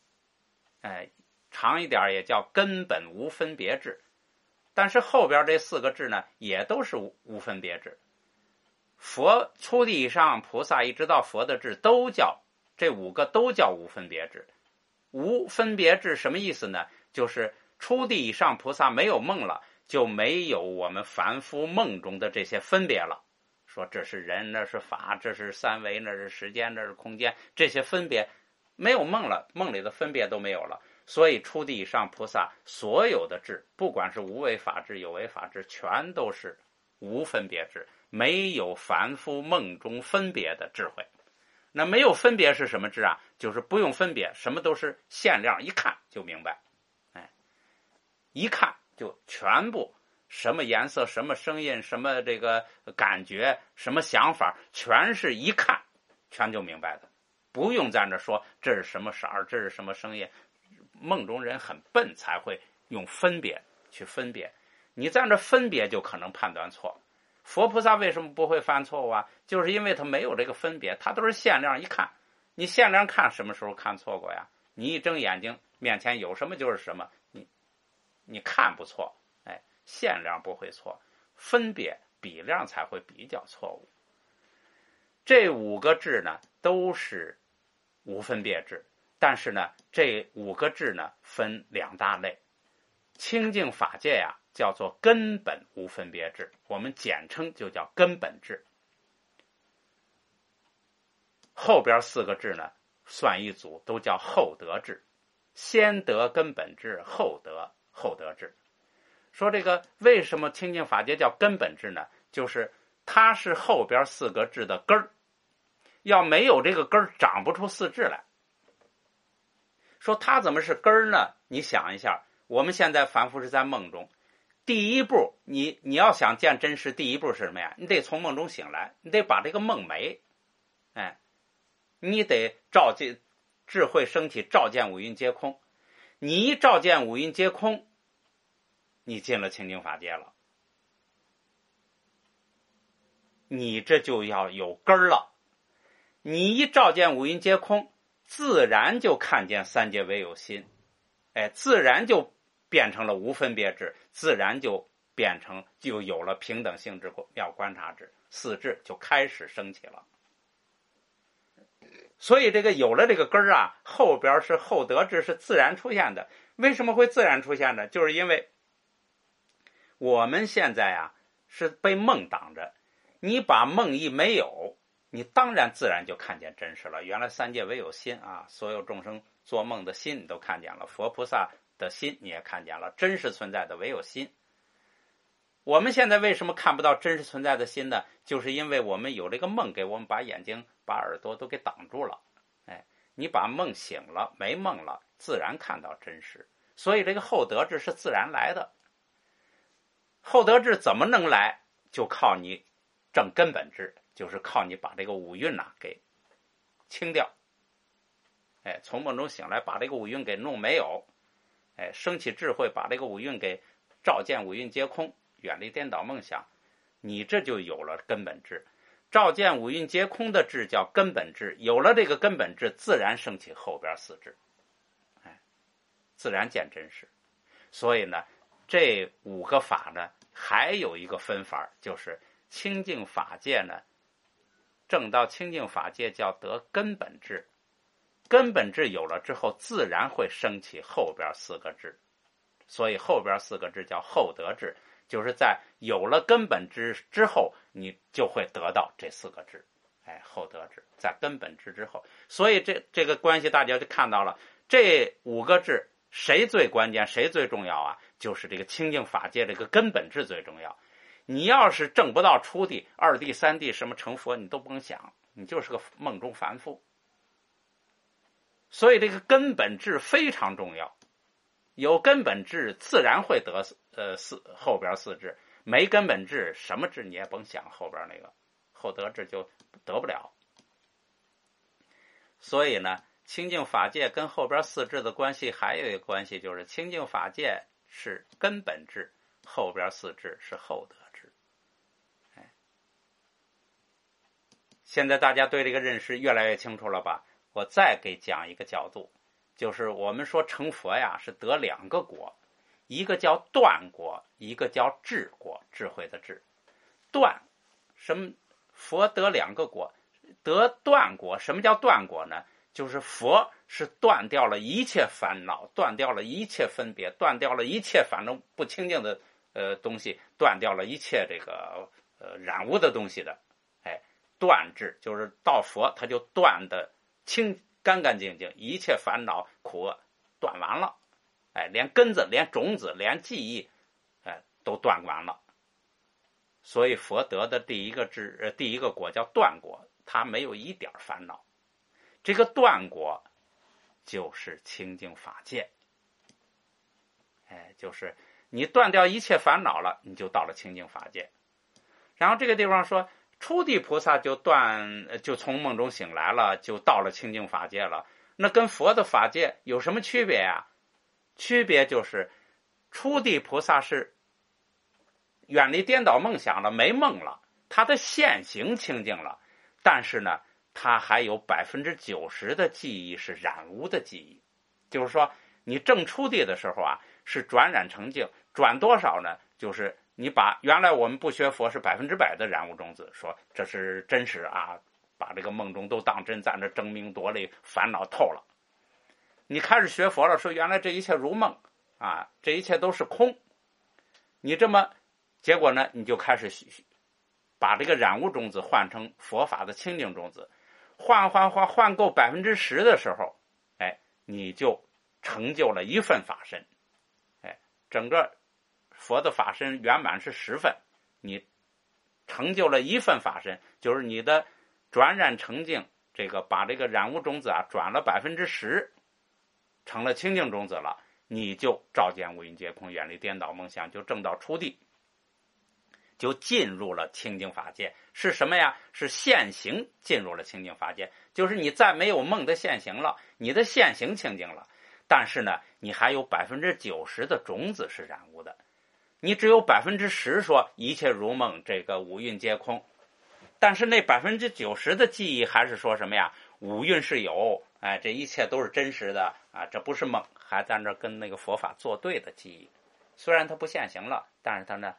长一点也叫根本无分别智。但是后边这四个智呢，也都是无分别智。佛初地以上菩萨一直到佛的智，都叫这五个都叫无分别智。无分别智什么意思呢？就是初地以上菩萨没有梦了，就没有我们凡夫梦中的这些分别了。说这是人，那是法，这是三维，那是时间，那是空间，这些分别没有梦了，梦里的分别都没有了。所以初地以上菩萨所有的智，不管是无为法智、有为法智，全都是无分别智，没有凡夫梦中分别的智慧。那没有分别是什么智啊？就是不用分别，什么都是限量，一看就明白。一看就全部，什么颜色，什么声音，什么这个感觉，什么想法，全是一看全就明白的，不用在那说这是什么色儿，这是什么声音。梦中人很笨，才会用分别去分别。你在那分别就可能判断错。佛菩萨为什么不会犯错误啊？就是因为他没有这个分别，他都是限量一看。你限量看什么时候看错过呀？你一睁眼睛面前有什么就是什么，你看不错。 限量不会错，分别比量才会比较错误。这5个智呢都是无分别智，但是呢这5个智呢分2大类。清净法界呀叫做根本无分别智，我们简称就叫根本智。后边4个智呢算一组，都叫后得智，先得根本智，后得智。说这个为什么清净法界叫根本智呢？就是它是后边4个智的根儿，要没有这个根儿，长不出4智来。说它怎么是根儿呢？你想一下，我们现在凡夫是在梦中，第一步你要想见真实，第一步是什么呀？你得从梦中醒来，你得把这个梦没，你得照见智慧升起，照见五蕴皆空。你一照见五蕴皆空，你进了清净法界了，你这就要有根儿了。你一照见五蕴皆空，自然就看见三界唯有心，自然就变成了无分别智，自然就有了平等性智、妙观察智，4智就开始升起了。所以这个有了这个根儿啊，后边是后得智，是自然出现的。为什么会自然出现呢？就是因为我们现在啊是被梦挡着，你把梦一没有，你当然自然就看见真实了。原来三界唯有心啊，所有众生做梦的心你都看见了，佛菩萨的心你也看见了，真实存在的唯有心。我们现在为什么看不到真实存在的心呢？就是因为我们有这个梦给我们把眼睛把耳朵都给挡住了。你把梦醒了，没梦了，自然看到真实。所以这个后得智是自然来的。后得智怎么能来？就靠你正根本智，就是靠你把这个五蕴给清掉。从梦中醒来，把这个五蕴给弄没有。升起智慧，把这个五蕴给照见五蕴皆空，远离颠倒梦想，你这就有了根本智。照见五蕴皆空的智叫根本智，有了这个根本智，自然升起后边4智，自然见真实。所以呢，这5个法呢，还有一个分法，就是清净法界呢，证到清净法界叫得根本智，根本智有了之后，自然会升起后边4个智，所以后边4个智叫后得智。就是在有了根本智之后，你就会得到这4个智，后得智，在根本智之后。所以这个关系大家就看到了，这5个智谁最关键，谁最重要啊？就是这个清净法界这个根本智最重要。你要是证不到初地、2地、3地什么成佛，你都不用想，你就是个梦中凡夫。所以这个根本智非常重要，有根本智自然会得后边4智，没根本智什么智你也甭想，后边那个后得智就得不了。所以呢，清净法界跟后边4智的关系还有一个关系，就是清净法界是根本智，后边4智是后得智。现在大家对这个认识越来越清楚了吧？我再给讲一个角度，就是我们说成佛呀是得2个果，一个叫断果，一个叫智果，智慧的智。断什么？佛得2个果，得断果。什么叫断果呢？就是佛是断掉了一切烦恼，断掉了一切分别，断掉了一切反正不清净的东西，断掉了一切这个染污的东西的。断智就是到佛他就断的干干净净，一切烦恼苦厄断完了，连根子、连种子、连记忆，都断完了。所以佛得的第一个果叫断果，他没有一点烦恼。这个断果就是清净法界，就是你断掉一切烦恼了，你就到了清净法界。然后这个地方说，初地菩萨就从梦中醒来了，就到了清净法界了。那跟佛的法界有什么区别呀？区别就是初地菩萨是远离颠倒梦想了，没梦了，他的现行清净了，但是呢，他还有90%的记忆是染污的记忆。就是说，你正初地的时候啊，是转染成净，转多少呢？ 就是你把原来我们不学佛是100%的染污种子，说这是真实啊，把这个梦中都当真，在那争名夺利，烦恼透了。你开始学佛了，说原来这一切如梦啊，这一切都是空。你这么，结果呢，你就开始把这个染污种子换成佛法的清净种子，换够10%的时候，你就成就了1份法身。整个佛的法身圆满是10份，你成就了1份法身，就是你的转染成净，这个把这个染污种子啊转了10%，成了清净种子了，你就照见五蕴皆空，远离颠倒梦想，就证到初地，就进入了清净法界。是什么呀？是现行进入了清净法界，就是你再没有梦的现行了，你的现行清净了，但是呢，你还有90%的种子是染污的，你只有10%说一切如梦，这个五蕴皆空，但是那90%的记忆还是说什么呀？五蕴是有，这一切都是真实的啊，这不是梦，还在那跟那个佛法作对的记忆。虽然它不现行了，但是它呢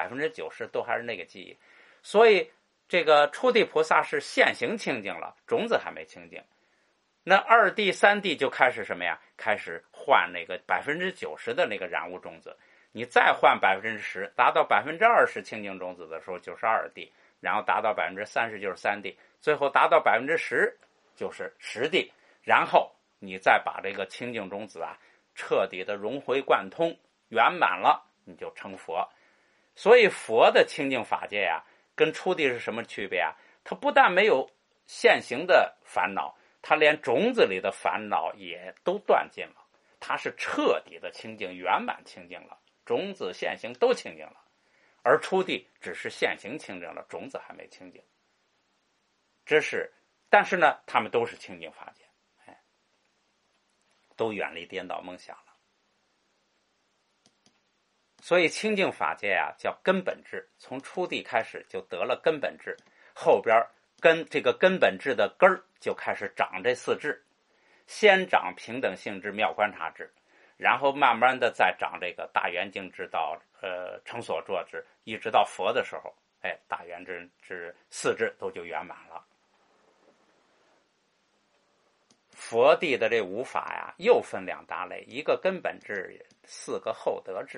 90%都还是那个记忆。所以这个初地菩萨是现行清净了，种子还没清净。那2地3地就开始什么呀？开始换那个90%的那个染污种子，你再换10%，达到20%清净种子的时候就是2地，然后达到30%就是3地，最后达到10%就是10地，然后你再把这个清净种子啊彻底的融会贯通，圆满了，你就成佛。所以佛的清净法界呀，跟初地是什么区别啊？它不但没有现行的烦恼，它连种子里的烦恼也都断尽了，它是彻底的清净，圆满清净了，种子现行都清净了。而初地只是现行清净了，种子还没清净。但是呢，他们都是清净法界，都远离颠倒梦想了。所以清净法界啊，叫根本智，从初地开始就得了根本智，后边这个根本智的根儿就开始长这4智，先长平等性智、妙观察智，然后慢慢的再长这个大圆净智到成所作智，一直到佛的时候，大圆智4智都就圆满了。佛地的这5法呀，又分2大类，一个根本智，4个后得智。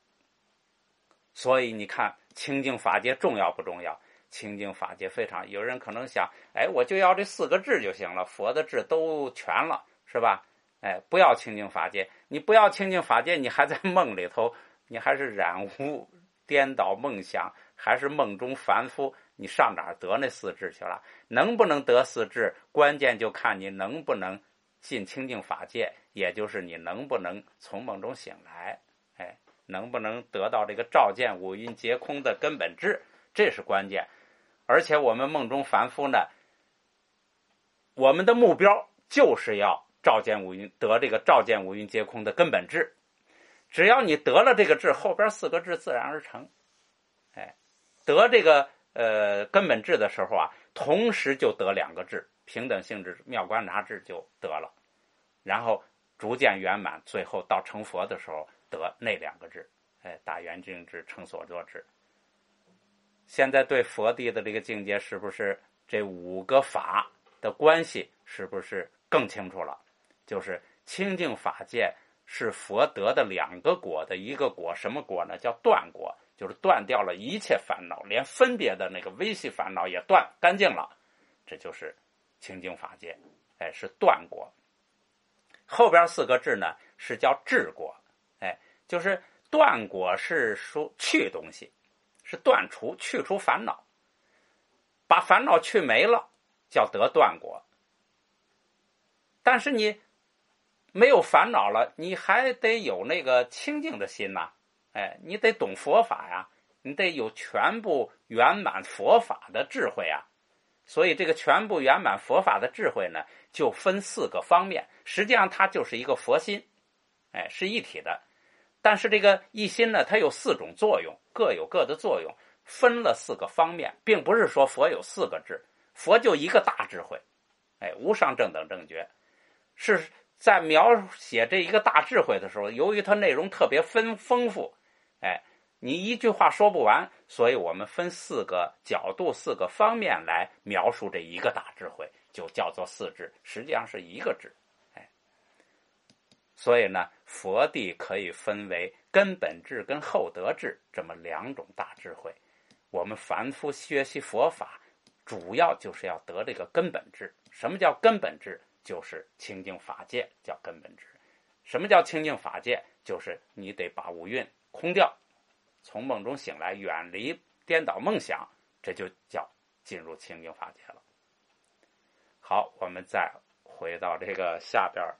所以你看清净法界重要不重要？清净法界非常，有人可能想，我就要这4个智就行了，佛的智都全了，是吧？不要清净法界，你不要清净法界，你还在梦里头，你还是染污颠倒梦想，还是梦中凡夫，你上哪儿得那4智去了？能不能得4智，关键就看你能不能进清净法界，也就是你能不能从梦中醒来，能不能得到这个照见五蕴皆空的根本智，这是关键。而且我们梦中凡夫呢，我们的目标就是要照见五蕴，得这个照见五蕴皆空的根本智。只要你得了这个智，后边4个智自然而成。得这个根本智的时候啊，同时就得2个智，平等性智、妙观察智就得了，然后逐渐圆满，最后到成佛的时候得那2个智，大圆净智、成所作智。现在对佛地的这个境界，是不是这5个法的关系是不是更清楚了？就是清净法界是佛得的2个果的一个果，什么果呢？叫断果，就是断掉了一切烦恼，连分别的那个微细烦恼也断干净了，这就是清净法界，是断果。后边4个智呢，是叫智果，就是断果是说去东西，是断除去除烦恼，把烦恼去没了，叫得断果。但是你没有烦恼了，你还得有那个清净的心呐，你得懂佛法呀，你得有全部圆满佛法的智慧啊。所以这个全部圆满佛法的智慧呢，就分4个方面，实际上它就是一个佛心，是一体的。但是这个一心呢，它有4种作用，各有各的作用，分了4个方面，并不是说佛有4个智，佛就一个大智慧，无上正等正觉。是在描写这一个大智慧的时候，由于它内容特别丰富， 你一句话说不完，所以我们分4个角度、4个方面来描述这一个大智慧，就叫做4智，实际上是一个智。所以呢，佛地可以分为根本智跟后得智这么2种大智慧。我们凡夫学习佛法，主要就是要得这个根本智。什么叫根本智？就是清净法界叫根本智。什么叫清净法界？就是你得把五蕴空掉，从梦中醒来，远离颠倒梦想，这就叫进入清净法界了。好，我们再回到这个下边，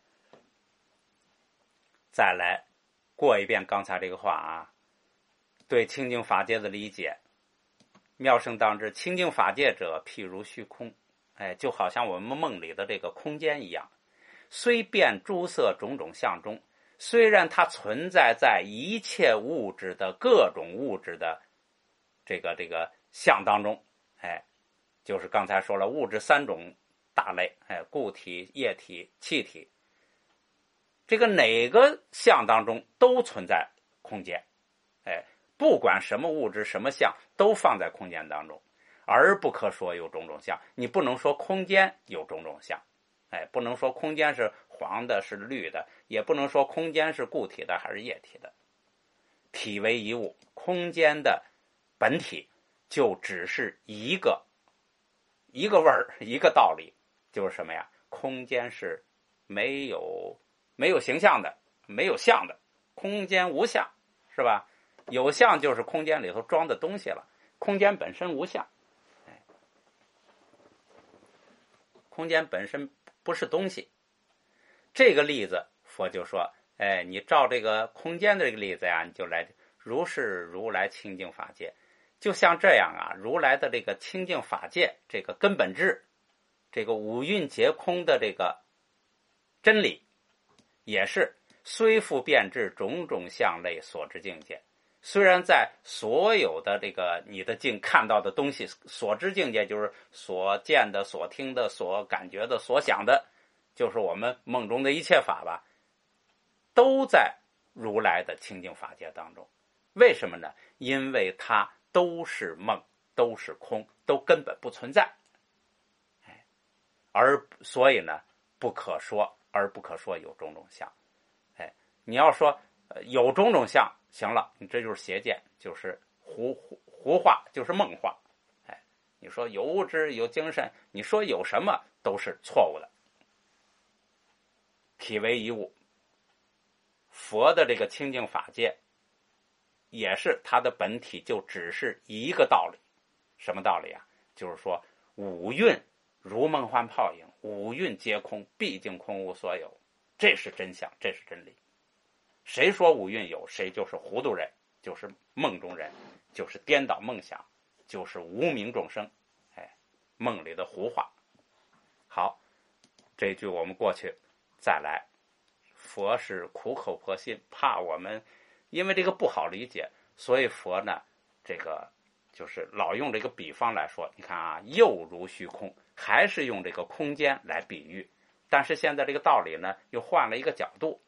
再来过一遍刚才这个话啊。对清净法界的理解，妙圣当知，清净法界者，譬如虚空。就好像我们梦里的这个空间一样，虽变诸色种种相中，虽然它存在在一切物质的各种物质的这个相当中，就是刚才说了物质3种大类，固体、液体、气体，这个哪个相当中都存在空间，不管什么物质什么相都放在空间当中，而不可说有种种相。你不能说空间有种种相，不能说空间是黄的是绿的，也不能说空间是固体的还是液体的。体为一物，空间的本体就只是一个味儿，一个道理，就是什么呀？空间是没有形象的，没有相的，空间无相，是吧？有相就是空间里头装的东西了，空间本身无相，空间本身不是东西。这个例子佛就说，你照这个空间的这个例子呀，你就来如是如来清净法界。就像这样啊，如来的这个清净法界，这个根本智，这个五蕴皆空的这个真理，也是虽复变质种种相类所知境界。虽然在所有的这个你的看到的东西，所知境界就是所见的、所听的、所感觉的、所想的，就是我们梦中的一切法吧，都在如来的清净法界当中。为什么呢？因为它都是梦，都是空，都根本不存在，而所以呢，不可说有种种相。你要说有种种相，行了，你这就是邪见，就是胡话，就是梦话。你说有物质有精神，你说有什么都是错误的。体为一物，佛的这个清净法界也是它的本体，就只是一个道理。什么道理啊？就是说五蕴如梦幻泡影，五蕴皆空，毕竟空无所有，这是真相，这是真理。谁说五蕴有，谁就是糊涂人，就是梦中人，就是颠倒梦想，就是无明众生，梦里的胡话。好，这句我们过去再来。佛是苦口婆心，怕我们因为这个不好理解，所以佛呢，这个就是老用这个比方来说。你看啊，又如虚空，还是用这个空间来比喻，但是现在这个道理呢，又换了一个角度。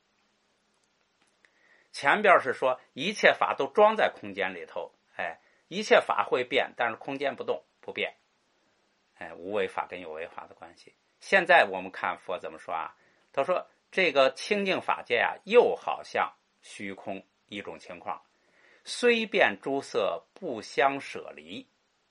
前边是说一切法都装在空间里头，一切法会变，但是空间不动不变，无为法跟有为法的关系。现在我们看佛怎么说啊？他说这个清净法界啊，又好像虚空一种情况，虽变诸色不相舍离。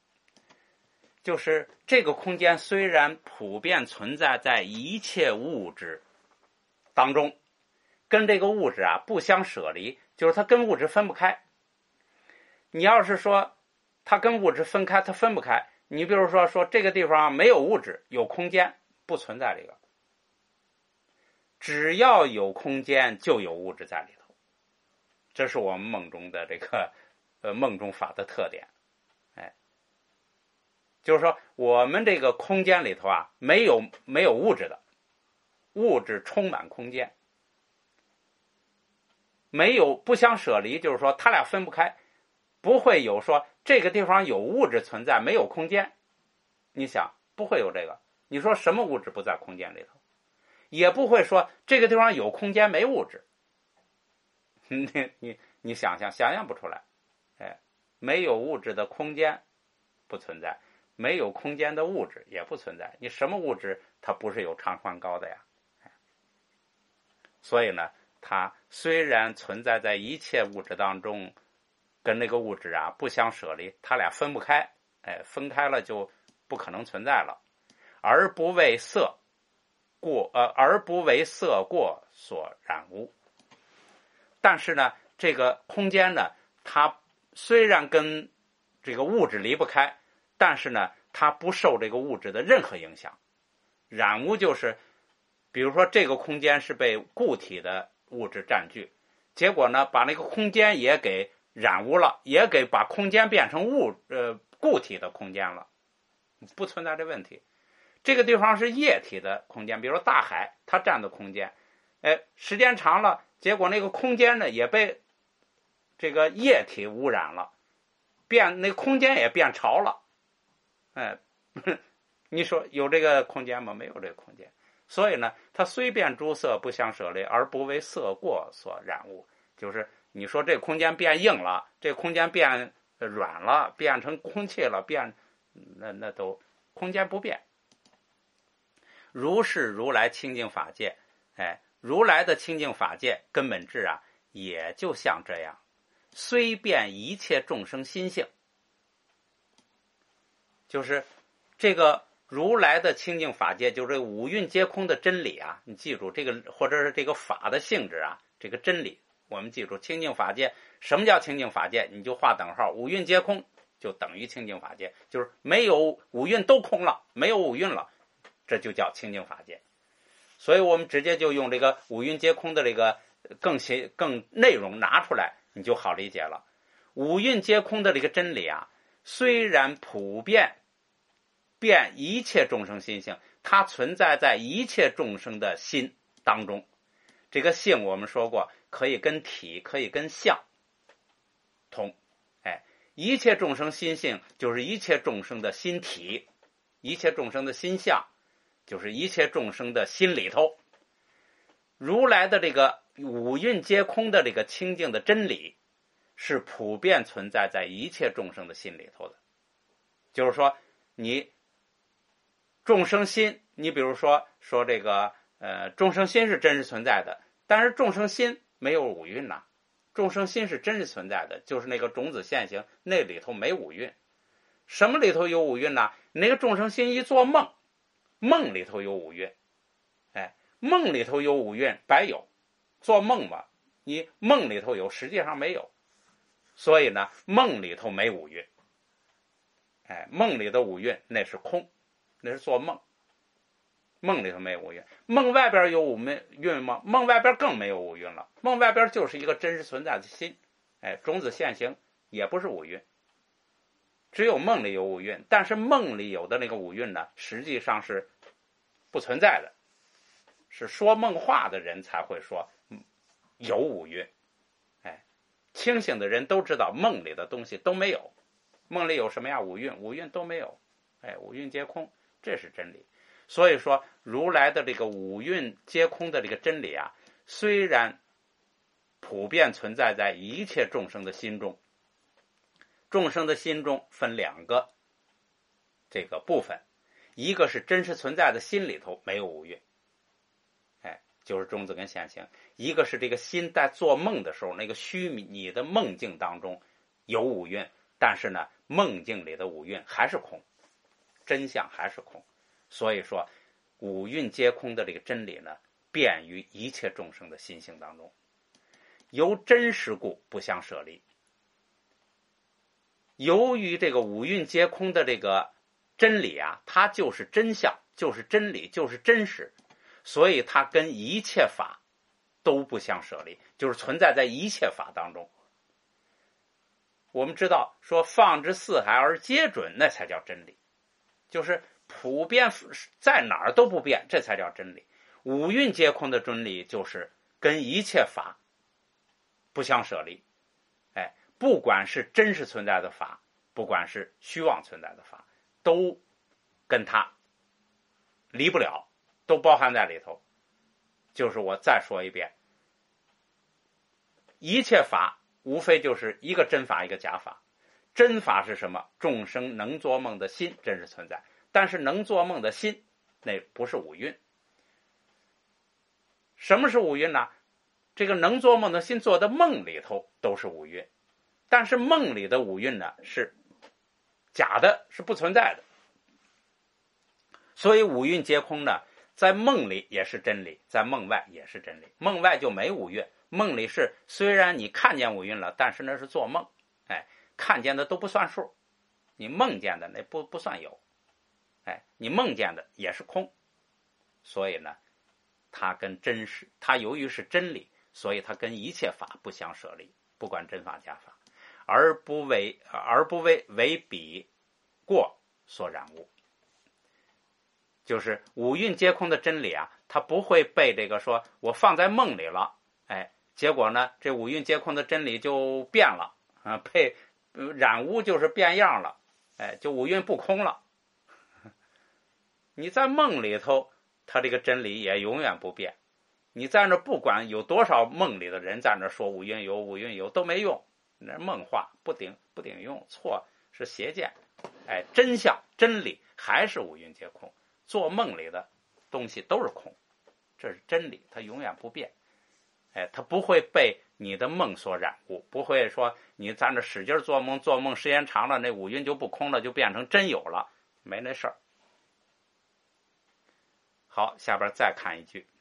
就是这个空间虽然普遍存在在一切物质当中，跟这个物质啊不相舍离，就是它跟物质分不开。你要是说它跟物质分开，它分不开。你比如说这个地方没有物质，有空间，不存在这个。只要有空间，就有物质在里头。这是我们梦中的这个梦中法的特点。就是说我们这个空间里头啊，没有物质的，物质充满空间。没有不相舍离，就是说它俩分不开，不会有说这个地方有物质存在，没有空间。你想，不会有这个。你说什么物质不在空间里头？也不会说这个地方有空间没物质。你想象不出来。 没有物质的空间不存在，没有空间的物质也不存在。你什么物质它不是有长宽高的呀？所以呢，它虽然存在在一切物质当中，跟那个物质啊不相舍离，它俩分不开，分开了就不可能存在了。而不为色过所染污。但是呢，这个空间呢，它虽然跟这个物质离不开，但是呢，它不受这个物质的任何影响。染污就是，比如说这个空间是被固体的物质占据，结果呢，把那个空间也给染污了，也给把空间变成固体的空间了，不存在这问题。这个地方是液体的空间，比如说大海，它占的空间，时间长了，结果那个空间呢也被这个液体污染了，那个空间也变潮了，你说有这个空间吗？没有这个空间。所以呢，它虽变诸色不相舍离，而不为色过所染污。就是你说这空间变硬了，这空间变软了，变成空气了，那都空间不变。如是如来清净法界，如来的清净法界根本质啊，也就像这样，虽变一切众生心性，就是这个如来的清净法界，就是五蕴皆空的真理啊。你记住这个，或者是这个法的性质啊，这个真理，我们记住清净法界。什么叫清净法界？你就画等号，五蕴皆空就等于清净法界，就是没有五蕴都空了，没有五蕴了。这就叫清净法界。所以我们直接就用这个五蕴皆空的这个更内容拿出来，你就好理解了。五蕴皆空的这个真理啊，虽然普遍变一切众生心性，它存在在一切众生的心当中。这个性我们说过，可以跟体，可以跟相通。一切众生心性就是一切众生的心体，一切众生的心相就是一切众生的心里头。如来的这个五蕴皆空的这个清净的真理，是普遍存在在一切众生的心里头的。就是说，你众生心，你比如说这个众生心是真实存在的，但是众生心没有五蕴呐。众生心是真实存在的，就是那个种子现行，那里头没五蕴。什么里头有五蕴呢？那个众生心一做梦，梦里头有五蕴，梦里头有五蕴白有，做梦嘛，你梦里头有，实际上没有。所以呢，梦里头没五蕴，梦里的五蕴那是空，那是做梦，梦里头没有五蕴。梦外边有五蕴吗？梦外边更没有五蕴了，梦外边就是一个真实存在的心，种子现行也不是五蕴，只有梦里有五蕴。但是梦里有的那个五蕴呢，实际上是不存在的，是说梦话的人才会说有五蕴。清醒的人都知道梦里的东西都没有，梦里有什么呀？五蕴，五蕴都没有，五蕴皆空，这是真理。所以说，如来的这个五蕴皆空的这个真理啊，虽然普遍存在在一切众生的心中，众生的心中分两个这个部分，一个是真实存在的心里头没有五蕴，就是种子跟现行；一个是这个心在做梦的时候，那个虚拟的梦境当中有五蕴，但是呢，梦境里的五蕴还是空，真相还是空。所以说，五蕴皆空的这个真理呢，遍于一切众生的心性当中，由真实故不相舍离。由于这个五蕴皆空的这个真理啊，它就是真相，就是真理，就是真实，所以它跟一切法都不相舍离，就是存在在一切法当中。我们知道说放之四海而皆准，那才叫真理，就是普遍在哪儿都不变，这才叫真理。五蕴皆空的真理就是跟一切法不相舍离，不管是真实存在的法，不管是虚妄存在的法，都跟它离不了，都包含在里头。就是我再说一遍，一切法无非就是一个真法一个假法。真法是什么？众生能做梦的心真实存在，但是能做梦的心那不是五蕴。什么是五蕴呢？这个能做梦的心做的梦里头都是五蕴，但是梦里的五蕴呢是假的，是不存在的。所以五蕴皆空呢，在梦里也是真理，在梦外也是真理。梦外就没五蕴，梦里是虽然你看见五蕴了，但是那是做梦，看见的都不算数，你梦见的那不算有，你梦见的也是空。所以呢，它跟真实，它由于是真理，所以它跟一切法不相舍离，不管真法假法，而不为彼过所染污。就是五蕴皆空的真理啊，它不会被这个说我放在梦里了，结果呢，这五蕴皆空的真理就变了啊，被染污就是变样了，就五蕴不空了。你在梦里头，它这个真理也永远不变。你在那不管有多少梦里的人在那说五蕴有五蕴有都没用，那梦话不顶用，错是邪见。真相真理还是五蕴皆空，做梦里的东西都是空，这是真理，它永远不变。它不会被你的梦所染污，不会说你在那使劲做梦时间长了，那五蕴就不空了，就变成真有了，没那事儿。好，下边再看一句，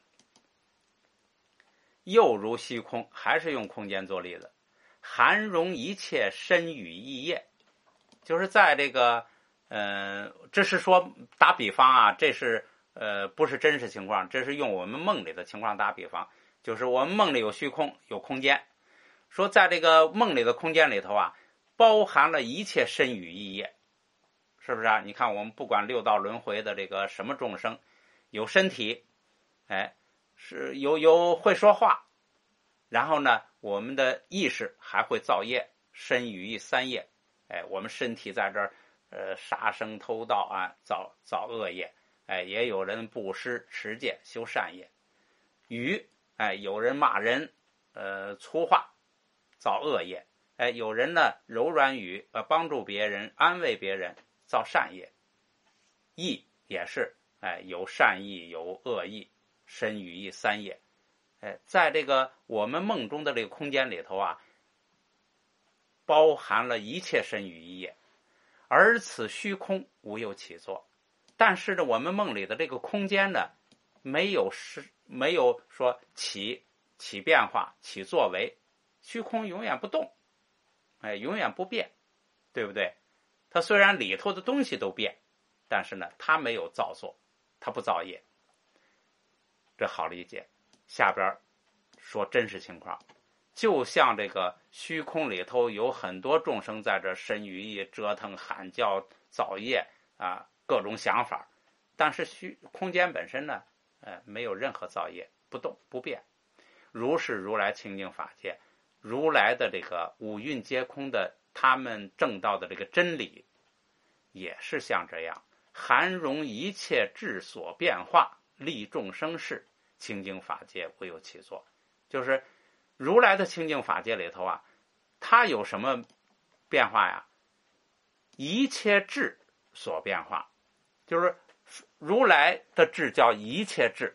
又如虚空，还是用空间做例子，含容一切身语意业，就是在这个这是说打比方啊，这是不是真实情况，这是用我们梦里的情况打比方。就是我们梦里有虚空有空间，说在这个梦里的空间里头啊，包含了一切身语意业，是不是啊？你看我们不管六道轮回的这个什么众生，有身体，是有会说话，然后呢，我们的意识还会造业，身语意三业，我们身体在这儿杀生偷盗啊，造恶业，也有人布施持戒修善业，语有人骂人，粗话，造恶业，有人呢柔软语，帮助别人，安慰别人，造善业。意也是，有善意，有恶意，身语意三业。在这个我们梦中的这个空间里头啊，包含了一切身语意业，而此虚空无有起作。但是呢，我们梦里的这个空间呢，没有说起变化起作为，虚空永远不动，永远不变，对不对？它虽然里头的东西都变，但是呢，它没有造作，它不造业，这好理解。下边说真实情况，就像这个虚空里头有很多众生在这身语意折腾喊叫造业啊，各种想法，但是空间本身呢，没有任何造业，不动不变。如是如来清净法界，如来的这个五蕴皆空的他们证道的这个真理，也是像这样，含容一切智所变化，利众生事，清净法界无有其作。就是如来的清净法界里头啊，它有什么变化呀？一切智所变化，就是如来的智叫一切智，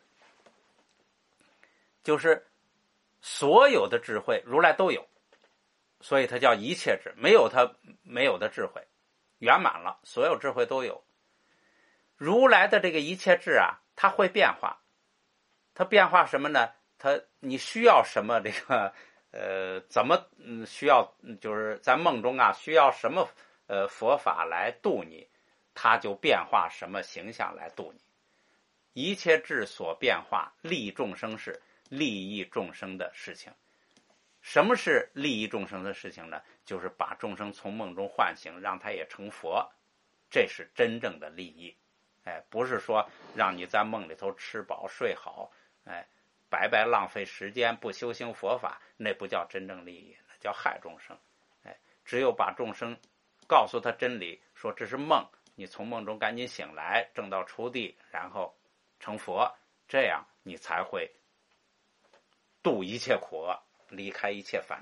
就是所有的智慧如来都有，所以它叫一切智，没有它没有的智慧，圆满了，所有智慧都有。如来的这个一切智啊，它会变化，它变化什么呢？你需要什么这个怎么需要，就是在梦中啊需要什么佛法来度你，它就变化什么形象来度你。一切智所变化，利众生事，利益众生的事情。什么是利益众生的事情呢？就是把众生从梦中唤醒，让他也成佛，这是真正的利益。不是说让你在梦里头吃饱睡好，白白浪费时间不修行佛法，那不叫真正利益，那叫害众生。只有把众生告诉他真理，说这是梦，你从梦中赶紧醒来，正道出地，然后成佛，这样你才会度一切苦厄，离开一切烦恼。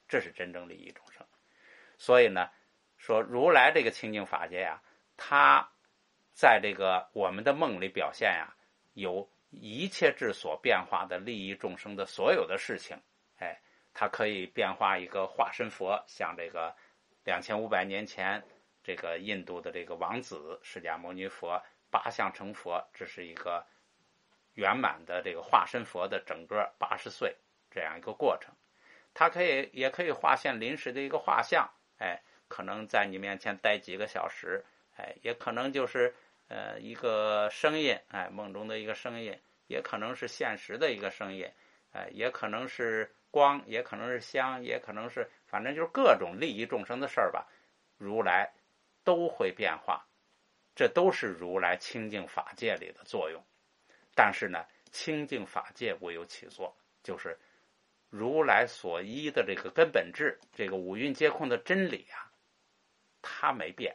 这是真正利益众生。所以呢，说如来这个清净法界呀，它在这个我们的梦里表现呀，有一切智所变化的利益众生的所有的事情。它可以变化一个化身佛，像这个2500年前这个印度的这个王子释迦牟尼佛8相成佛，这是一个圆满的这个化身佛的整个80岁这样一个过程。它也可以化现临时的一个画像，可能在你面前待几个小时，也可能就是一个声音，梦中的一个声音，也可能是现实的一个声音，也可能是光，也可能是香，也可能是反正就是各种利益众生的事儿吧，如来都会变化，这都是如来清净法界里的作用。但是呢，清净法界无有起作，就是如来所依的这个根本智，这个五蕴皆空的真理啊，它没变。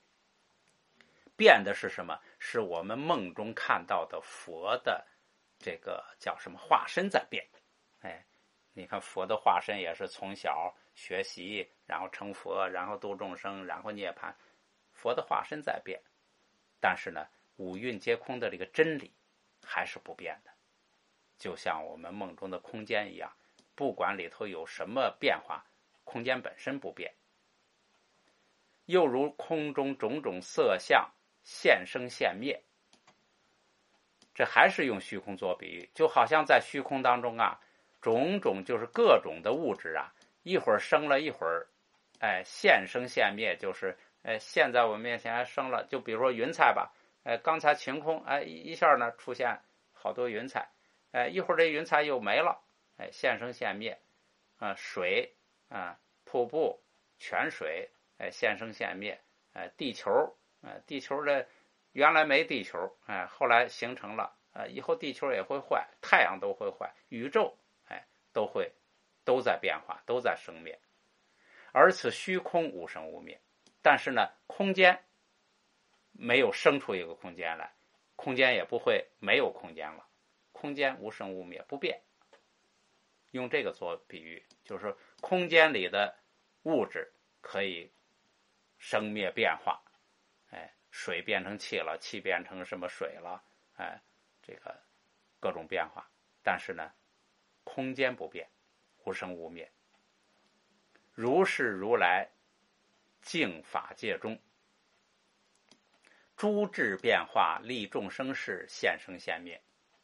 变的是什么？是我们梦中看到的佛的这个叫什么化身在变。你看佛的化身也是从小学习，然后成佛，然后度众生，然后涅槃，佛的化身在变。但是呢，五蕴皆空的这个真理还是不变的，就像我们梦中的空间一样，不管里头有什么变化，空间本身不变。又如空中种种色相现生现灭，这还是用虚空做比喻，就好像在虚空当中啊，种种就是各种的物质啊，一会儿生了，一会儿现生现灭，就是现在我们面前还生了，就比如说云彩吧，刚才晴空，一下呢出现好多云彩，一会儿这云彩又没了，现生现灭，水瀑布泉水，现生现灭，地球，地球的原来没地球，后来形成了，以后地球也会坏，太阳都会坏，宇宙都在变化，都在生灭。而此虚空无生无灭，但是呢，空间没有生出一个空间来，空间也不会没有空间了，空间无生无灭，不变。用这个做比喻，就是说空间里的物质可以生灭变化，水变成气了，气变成什么水了，这个各种变化，但是呢，空间不变，无生无灭。如是如来净法界中，诸智变化，利众生事，现生现灭。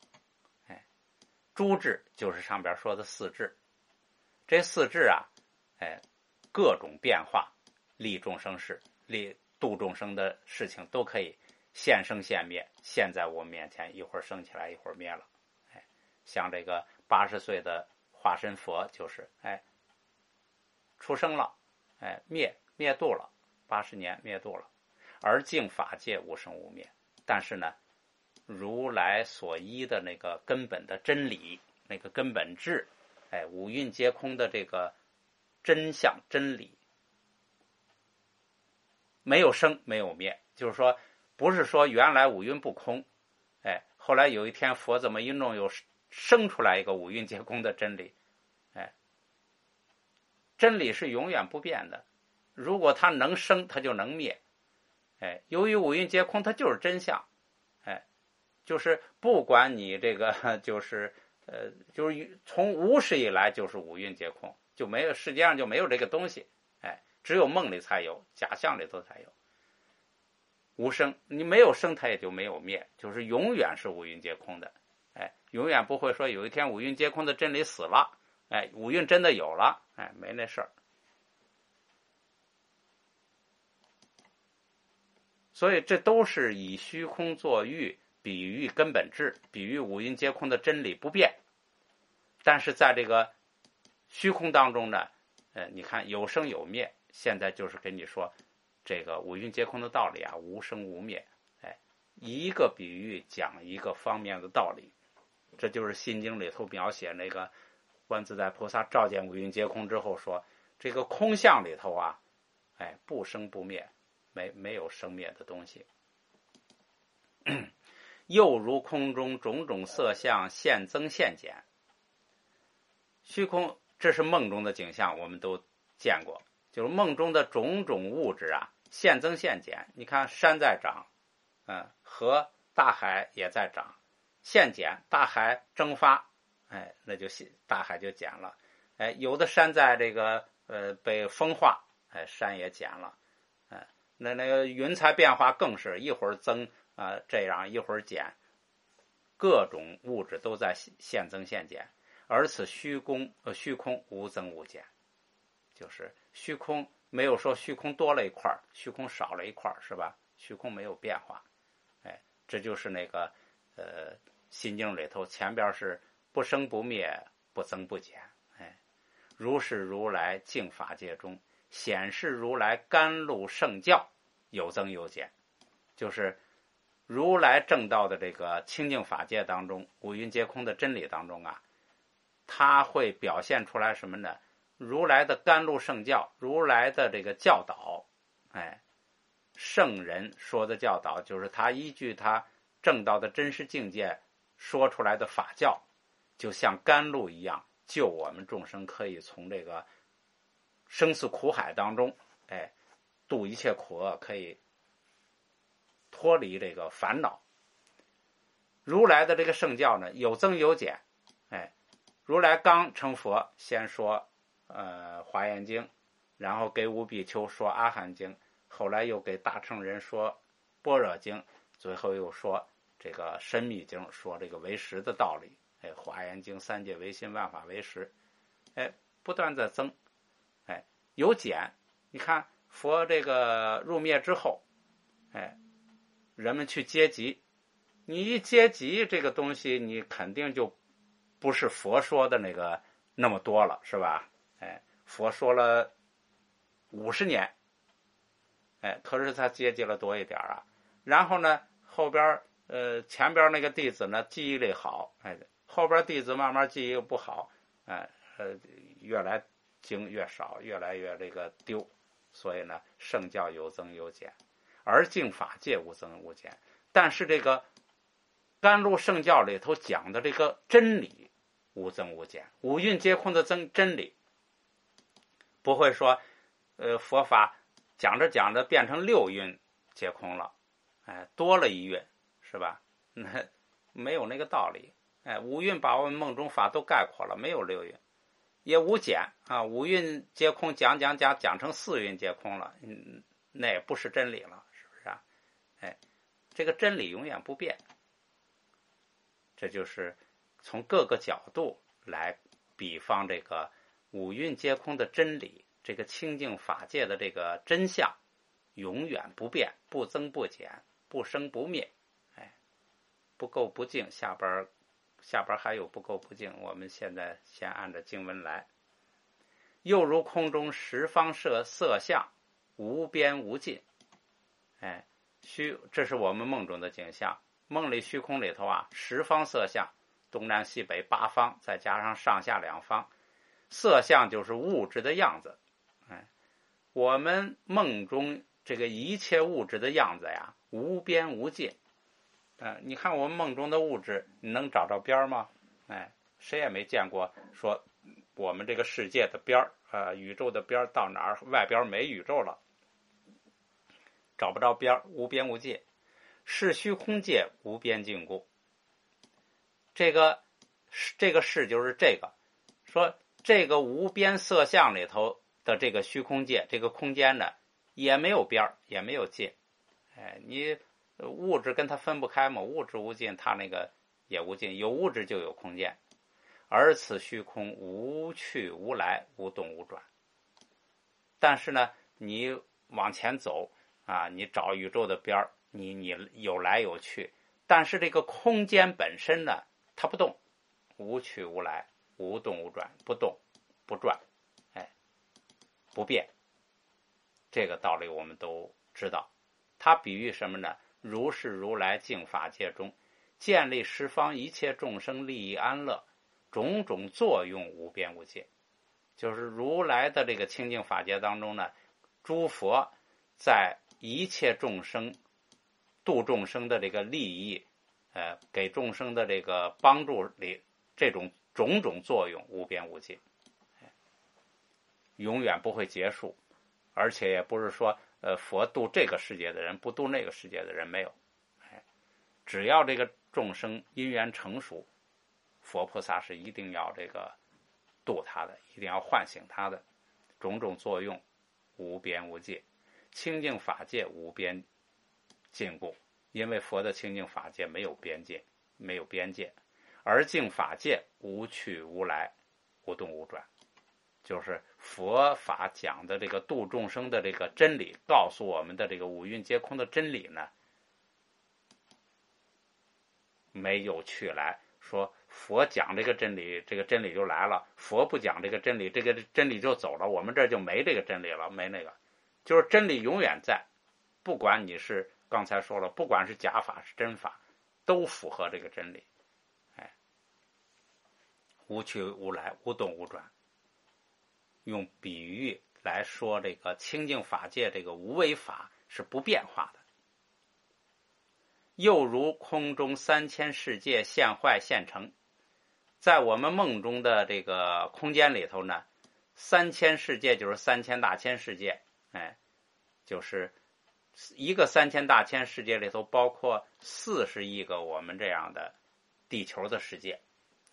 诸智就是上边说的四智，这四智啊，各种变化，利众生事，利度众生的事情都可以现生现灭，现在我们面前，一会儿升起来，一会儿灭了。像这个80岁的化身佛，就是出生了，灭度了，80年灭度了，而净法界无生无灭。但是呢，如来所依的那个根本的真理，那个根本智，五蕴皆空的这个真相真理，没有生没有灭，就是说不是说原来五蕴不空，后来有一天佛这么一弄，又生出来一个五蕴皆空的真理，真理是永远不变的。如果它能生，它就能灭。由于五蕴皆空，它就是真相。就是不管你这个就是从无始以来就是五蕴皆空，就没有世界上就没有这个东西。只有梦里才有，假象里头才有。无生，你没有生，它也就没有灭，就是永远是五蕴皆空的。永远不会说有一天五蕴皆空的真理死了，五蕴真的有了，没那事儿。所以这都是以虚空作喻，比喻根本智，比喻五蕴皆空的真理不变。但是在这个虚空当中呢，你看有生有灭，现在就是跟你说这个五蕴皆空的道理啊，无生无灭。一个比喻讲一个方面的道理，这就是心经里头描写那个观自在菩萨照见五蕴皆空之后说，这个空相里头啊，不生不灭，没有生灭的东西。又如空中种种色相现增现减，虚空这是梦中的景象，我们都见过，就是梦中的种种物质啊，现增现减。你看山在长，河大海也在长，现减，大海蒸发，那就大海就减了。有的山在这个被风化，山也减了。那个云彩变化更是一会儿增这样，一会儿减，各种物质都在现增现减。而此虚空无增无减，就是虚空没有说虚空多了一块，虚空少了一块，是吧？虚空没有变化。这就是那个心经里头前边是不生不灭，不增不减。如是如来净法界中，显示如来甘露圣教，有增有减。就是如来正道的这个清净法界当中，五蕴皆空的真理当中啊，它会表现出来什么呢？如来的甘露圣教，如来的这个教导，圣人说的教导，就是他依据他正道的真实境界说出来的法教，就像甘露一样，救我们众生可以从这个生死苦海当中，度一切苦厄，可以脱离这个烦恼。如来的这个圣教呢，有增有减。如来刚成佛，先说华严经，然后给五比丘说阿含经，后来又给大乘人说般若经，最后又说这个深密经，说这个为实的道理。华严经三界唯心，万法唯实，不断在增，有减。你看佛这个入灭之后，人们去接集，你一接集这个东西，你肯定就不是佛说的那么多了，是吧？佛说了50年，可是他接济了多一点啊。然后呢，后边前边那个弟子呢记忆力好，后边弟子慢慢记忆不好，越来经越少，越来越这个丢。所以呢，圣教有增有减，而净法界无增无减。但是这个甘露圣教里头讲的这个真理无增无减，五蕴皆空的真理，不会说佛法讲着讲着变成6蕴皆空了，多了一蕴，是吧？那没有那个道理。五蕴把我们梦中法都概括了，没有6蕴，也无减啊。五蕴皆空讲成4蕴皆空了，那也不是真理了，是不是啊？这个真理永远不变。这就是从各个角度来比方这个五蕴皆空的真理，这个清净法界的这个真相永远不变，不增不减，不生不灭。不垢不净，下边还有不垢不净，我们现在先按照经文来。又如空中十方色相，无边无尽。这是我们梦中的景象。梦里虚空里头啊，十方色相，东南西北8方，再加上上下2方，色相就是物质的样子。我们梦中这个一切物质的样子呀，无边无尽。你看我们梦中的物质，你能找着边吗？谁也没见过说我们这个世界的边宇宙的边到哪儿，外边没宇宙了，找不着边，无边无界。是虚空界无边尽故。这个是就是这个说这个无边色相里头的这个虚空界，这个空间呢也没有边也没有界。你物质跟它分不开嘛，物质无尽，它那个也无尽，有物质就有空间。而此虚空无去无来，无动无转。但是呢，你往前走啊，你找宇宙的边儿，你有来有去，但是这个空间本身呢，它不动，无去无来，无动无转，不动不转，不变。这个道理我们都知道。它比喻什么呢？如是如来净法界中，建立十方一切众生利益安乐，种种作用无边无界。就是如来的这个清净法界当中呢，诸佛在一切众生度众生的这个利益，给众生的这个帮助里，这种种种作用无边无尽。 永远不会结束，而且也不是说佛度这个世界的人不度那个世界的人，没有。只要这个众生因缘成熟，佛菩萨是一定要这个度他的，一定要唤醒他的。种种作用无边无界，清净法界无边禁锢，因为佛的清净法界没有边界，没有边界，而净法界无去无来，无动无转。就是佛法讲的这个度众生的这个真理，告诉我们的这个五蕴皆空的真理呢，没有去来。说佛讲这个真理，这个真理就来了；佛不讲这个真理，这个真理就走了。我们这就没这个真理了，没那个，就是真理永远在，不管你是刚才说了，不管是假法是真法，都符合这个真理。无去无来，无动无转。用比喻来说，这个清净法界这个无为法是不变化的。又如空中3000世界现坏现成，在我们梦中的这个空间里头呢，3000世界就是3000大千世界，就是一个3000大千世界里头包括40亿个我们这样的地球的世界，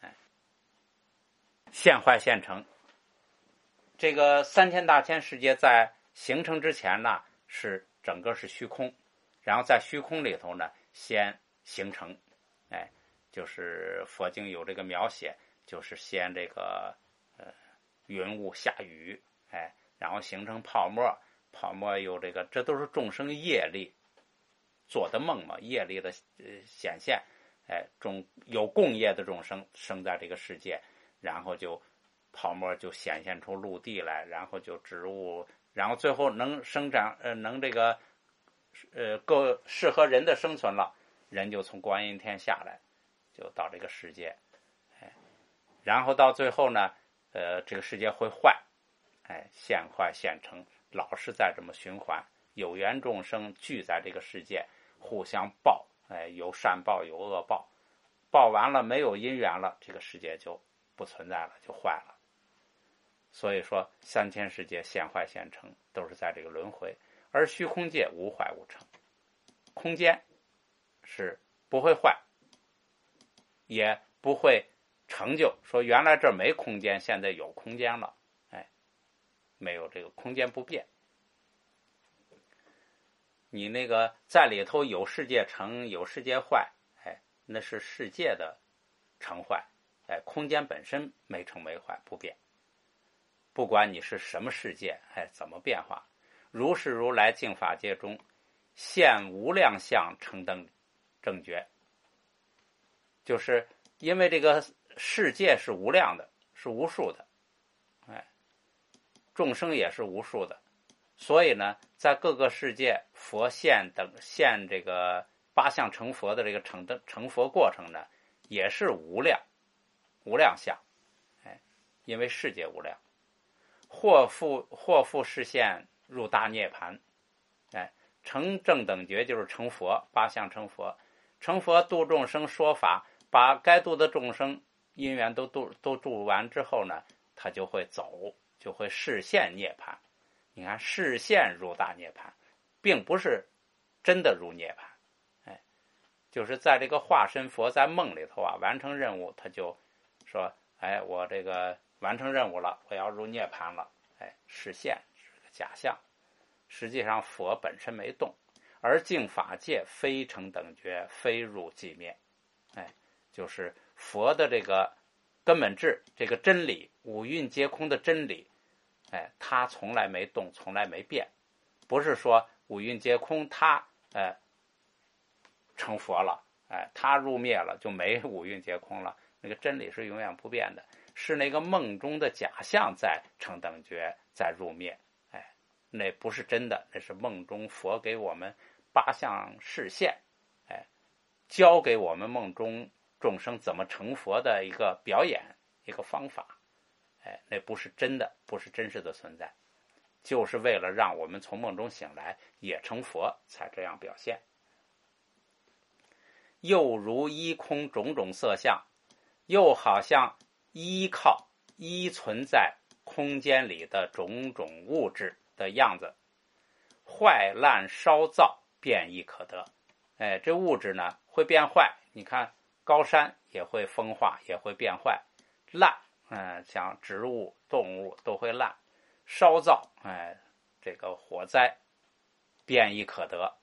现坏现成。这个3000大千世界在形成之前呢，是整个是虚空，然后在虚空里头呢先形成，就是佛经有这个描写，就是先这个云雾下雨，然后形成泡沫，泡沫有这个，这都是众生业力做的梦嘛，业力的显现，有共业的众生生在这个世界，然后就泡沫就显现出陆地来，然后就植物，然后最后能生长，能这个够适合人的生存了，人就从观音天下来，就到这个世界，然后到最后呢，这个世界会坏，现坏现成，老是在这么循环。有缘众生聚在这个世界，互相报，有善报有恶报，报完了没有因缘了，这个世界就不存在了，就坏了。所以说3000世界现坏现成，都是在这个轮回。而虚空界无坏无成，空间是不会坏，也不会成就说原来这儿没空间，现在有空间了，没有，这个空间不变。你那个在里头有世界成有世界坏，那是世界的成坏，空间本身没成没坏不变。不管你是什么世界，怎么变化，如是如来净法界中现无量相成等正觉。就是因为这个世界是无量的，是无数的，众生也是无数的，所以呢在各个世界佛现这个八相成佛的这个成佛过程呢，也是无量相，因为世界无量，或复示现入大涅盘，成正等觉就是成佛，八相成佛，成佛度众生说法，把该度的众生因缘都度完之后呢，他就会走，就会示现涅盘。你看示现入大涅盘，并不是真的入涅盘，就是在这个化身佛在梦里头啊，完成任务，他就说，我这个完成任务了，我要入涅盘了，示现是个假象，实际上佛本身没动。而净法界非成等觉，非入寂灭，就是佛的这个根本智，这个真理，五蕴皆空的真理，它从来没动，从来没变。不是说五蕴皆空，它成佛了，它入灭了就没五蕴皆空了。那个真理是永远不变的，是那个梦中的假象在成等觉，在入灭，那不是真的，那是梦中佛给我们八相示现，教给我们梦中众生怎么成佛的一个表演，一个方法，那不是真的，不是真实的存在，就是为了让我们从梦中醒来也成佛才这样表现。又如依空种种色相，又好像依存在空间里的种种物质的样子，坏烂烧燥，变异可得。这物质呢会变坏，你看高山也会风化，也会变坏，烂，像植物、动物都会烂，烧燥，这个火灾，变异可得。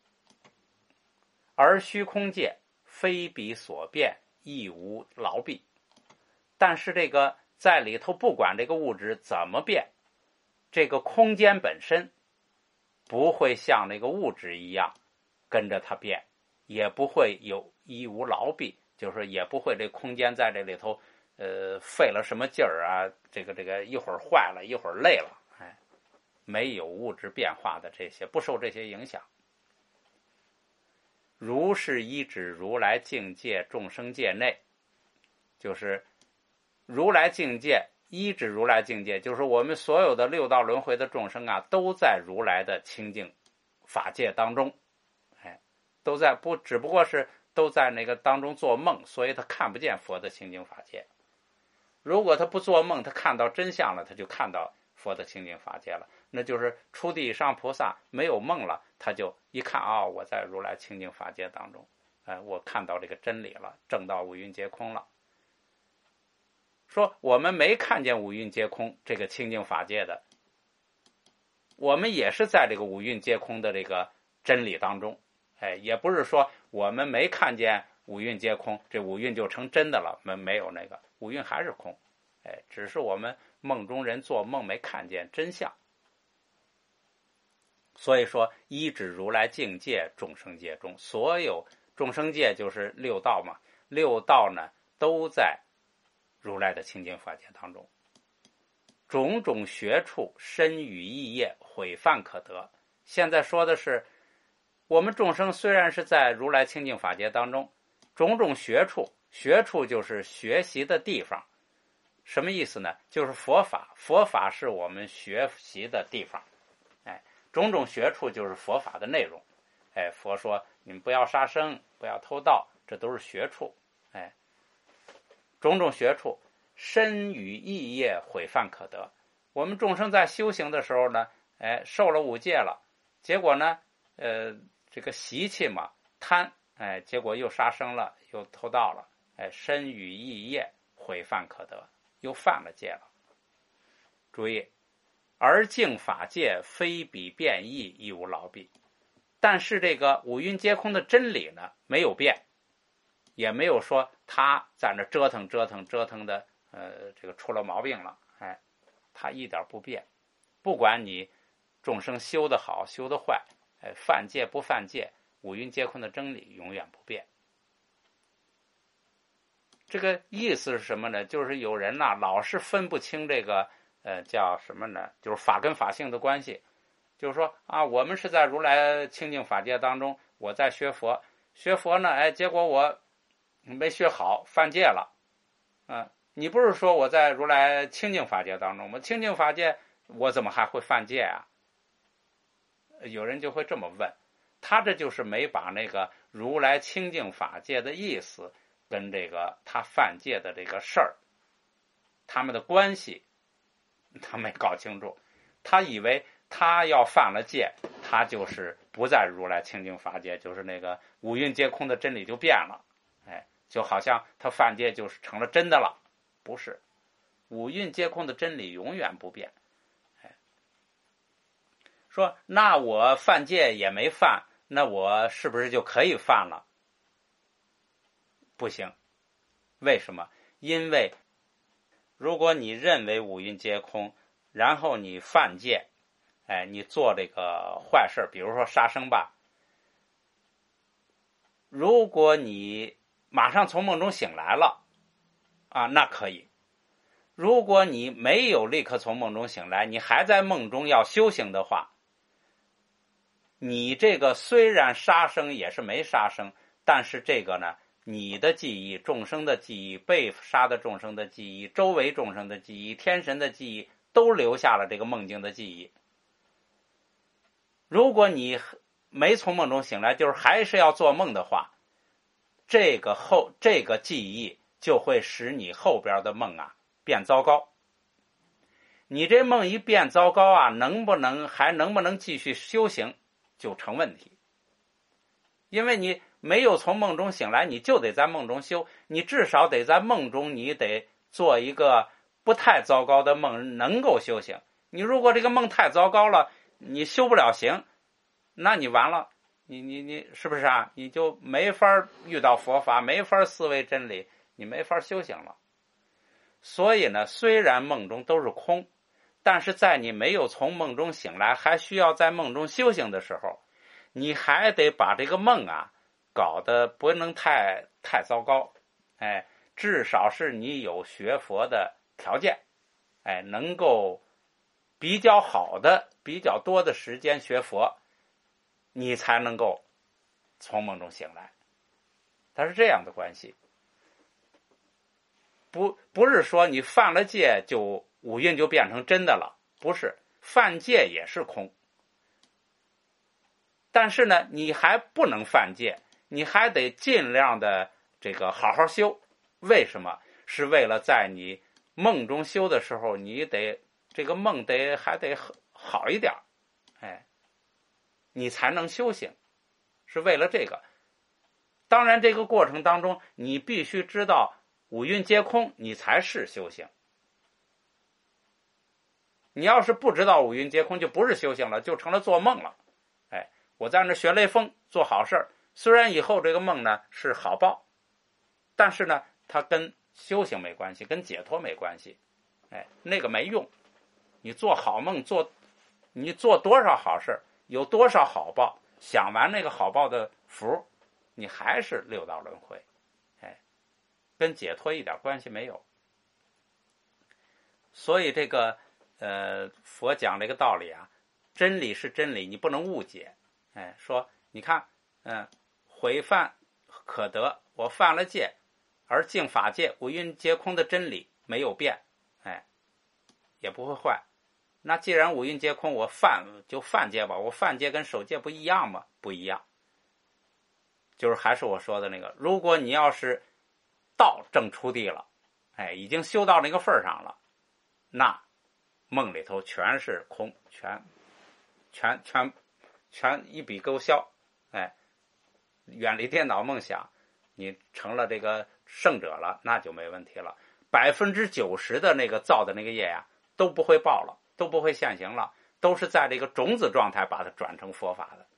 而虚空界非彼所变，亦无劳弊。但是这个在里头，不管这个物质怎么变，这个空间本身不会像那个物质一样跟着它变，也不会有亦无劳弊，就是也不会这空间在这里头费了什么劲儿啊，这个一会儿坏了，一会儿累了，没有物质变化的这些，不受这些影响。如是依止如来境界众生界内，就是如来境界，依止如来境界，就是我们所有的六道轮回的众生啊，都在如来的清净法界当中，都在只不过是都在那个当中做梦，所以他看不见佛的清净法界。如果他不做梦，他看到真相了，他就看到佛的清净法界了，那就是初地以上菩萨没有梦了，他就一看我在如来清净法界当中，我看到这个真理了，证到五蕴皆空了。说我们没看见五蕴皆空这个清净法界的，我们也是在这个五蕴皆空的这个真理当中，也不是说我们没看见五蕴皆空，这五蕴就成真的了，没有那个五蕴还是空，只是我们梦中人做梦没看见真相。所以说依止如来境界众生界中，所有众生界就是六道嘛，六道呢都在如来的清净法界当中，种种学处身语意业毁犯可得。现在说的是我们众生虽然是在如来清净法界当中，种种学处，学处就是学习的地方。什么意思呢？就是佛法，佛法是我们学习的地方。种种学处就是佛法的内容。佛说你们不要杀生，不要偷盗，这都是学处。种种学处，身语意业毁犯可得。我们众生在修行的时候呢，受了五戒了，结果呢，这个习气嘛，贪，结果又杀生了，又偷盗了，身语意业毁犯可得，又犯了戒了。注意，而净法界非彼变异，亦无劳弊。但是这个五蕴皆空的真理呢，没有变，也没有说他在那折腾的，这个出了毛病了，他一点不变。不管你众生修得好修得坏，犯戒不犯戒，五蕴皆空的真理永远不变。这个意思是什么呢？就是有人呐，老是分不清这个叫什么呢？就是法跟法性的关系。就是说我们是在如来清净法界当中，我在学佛，学佛呢，结果我没学好，犯戒了。你不是说我在如来清净法界当中吗？清净法界我怎么还会犯戒啊？有人就会这么问，他这就是没把那个如来清净法界的意思跟这个他犯戒的这个事儿，他们的关系他没搞清楚。他以为他要犯了戒，他就是不在如来清净法界，就是那个五蕴皆空的真理就变了，就好像他犯戒就是成了真的了。不是，五蕴皆空的真理永远不变。说那我犯戒也没犯，那我是不是就可以犯了？不行。为什么？因为如果你认为五蕴皆空，然后你犯戒，你做这个坏事，比如说杀生吧，如果你马上从梦中醒来了那可以。如果你没有立刻从梦中醒来，你还在梦中要修行的话，你这个虽然杀生也是没杀生，但是这个呢，你的记忆、众生的记忆、被杀的众生的记忆、周围众生的记忆、天神的记忆，都留下了这个梦境的记忆。如果你没从梦中醒来，就是还是要做梦的话，这个记忆就会使你后边的梦变糟糕。 你这梦一变糟糕啊，能不能继续修行就成问题。因为你没有从梦中醒来，你就得在梦中修，你至少得在梦中你得做一个不太糟糕的梦，能够修行。你如果这个梦太糟糕了，你修不了行，那你完了，你是不是啊？你就没法遇到佛法，没法思维真理，你没法修行了。所以呢，虽然梦中都是空，但是在你没有从梦中醒来，还需要在梦中修行的时候，你还得把这个梦啊搞得不能太糟糕，至少是你有学佛的条件，能够比较好的、比较多的时间学佛，你才能够从梦中醒来。它是这样的关系，不是说你犯了戒就五蕴就变成真的了，不是，犯戒也是空。但是呢，你还不能犯戒，你还得尽量的这个好好修。为什么？是为了在你梦中修的时候，你得这个梦还得好一点，你才能修行，是为了这个。当然，这个过程当中，你必须知道五蕴皆空，你才是修行。你要是不知道五蕴皆空，就不是修行了，就成了做梦了。我在那学雷锋做好事，虽然以后这个梦呢是好报，但是呢，它跟修行没关系，跟解脱没关系，那个没用。你做好梦，你做多少好事，有多少好报，享完那个好报的福，你还是六道轮回，跟解脱一点关系没有。所以这个佛讲这个道理啊，真理是真理，你不能误解。说你看，毁犯可得，我犯了戒，而净法界五蕴皆空的真理没有变，也不会坏。那既然五蕴皆空，我犯就犯戒吧，我犯戒跟守戒不一样吗？不一样。就是还是我说的那个，如果你要是道正出地了，已经修到那个份上了，那梦里头全是空，全一笔勾销，远离颠倒梦想，你成了这个圣者了，那就没问题了。90%的那个造的那个业呀，都不会报了，都不会现行了，都是在这个种子状态把它转成佛法的。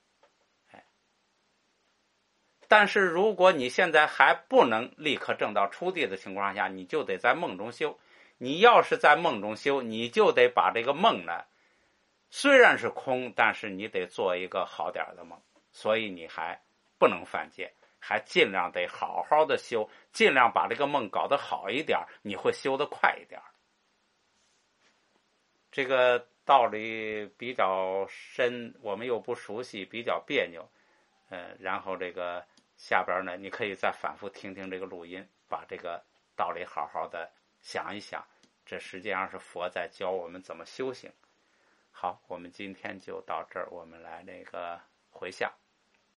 但是如果你现在还不能立刻证到出地的情况下，你就得在梦中修。你要是在梦中修，你就得把这个梦呢，虽然是空，但是你得做一个好点的梦，所以你还不能犯戒，还尽量得好好的修，尽量把这个梦搞得好一点，你会修得快一点。这个道理比较深，我们又不熟悉，比较别扭。然后这个下边呢，你可以再反复听听这个录音，把这个道理好好的想一想。这实际上是佛在教我们怎么修行。好，我们今天就到这儿，我们来那个回向。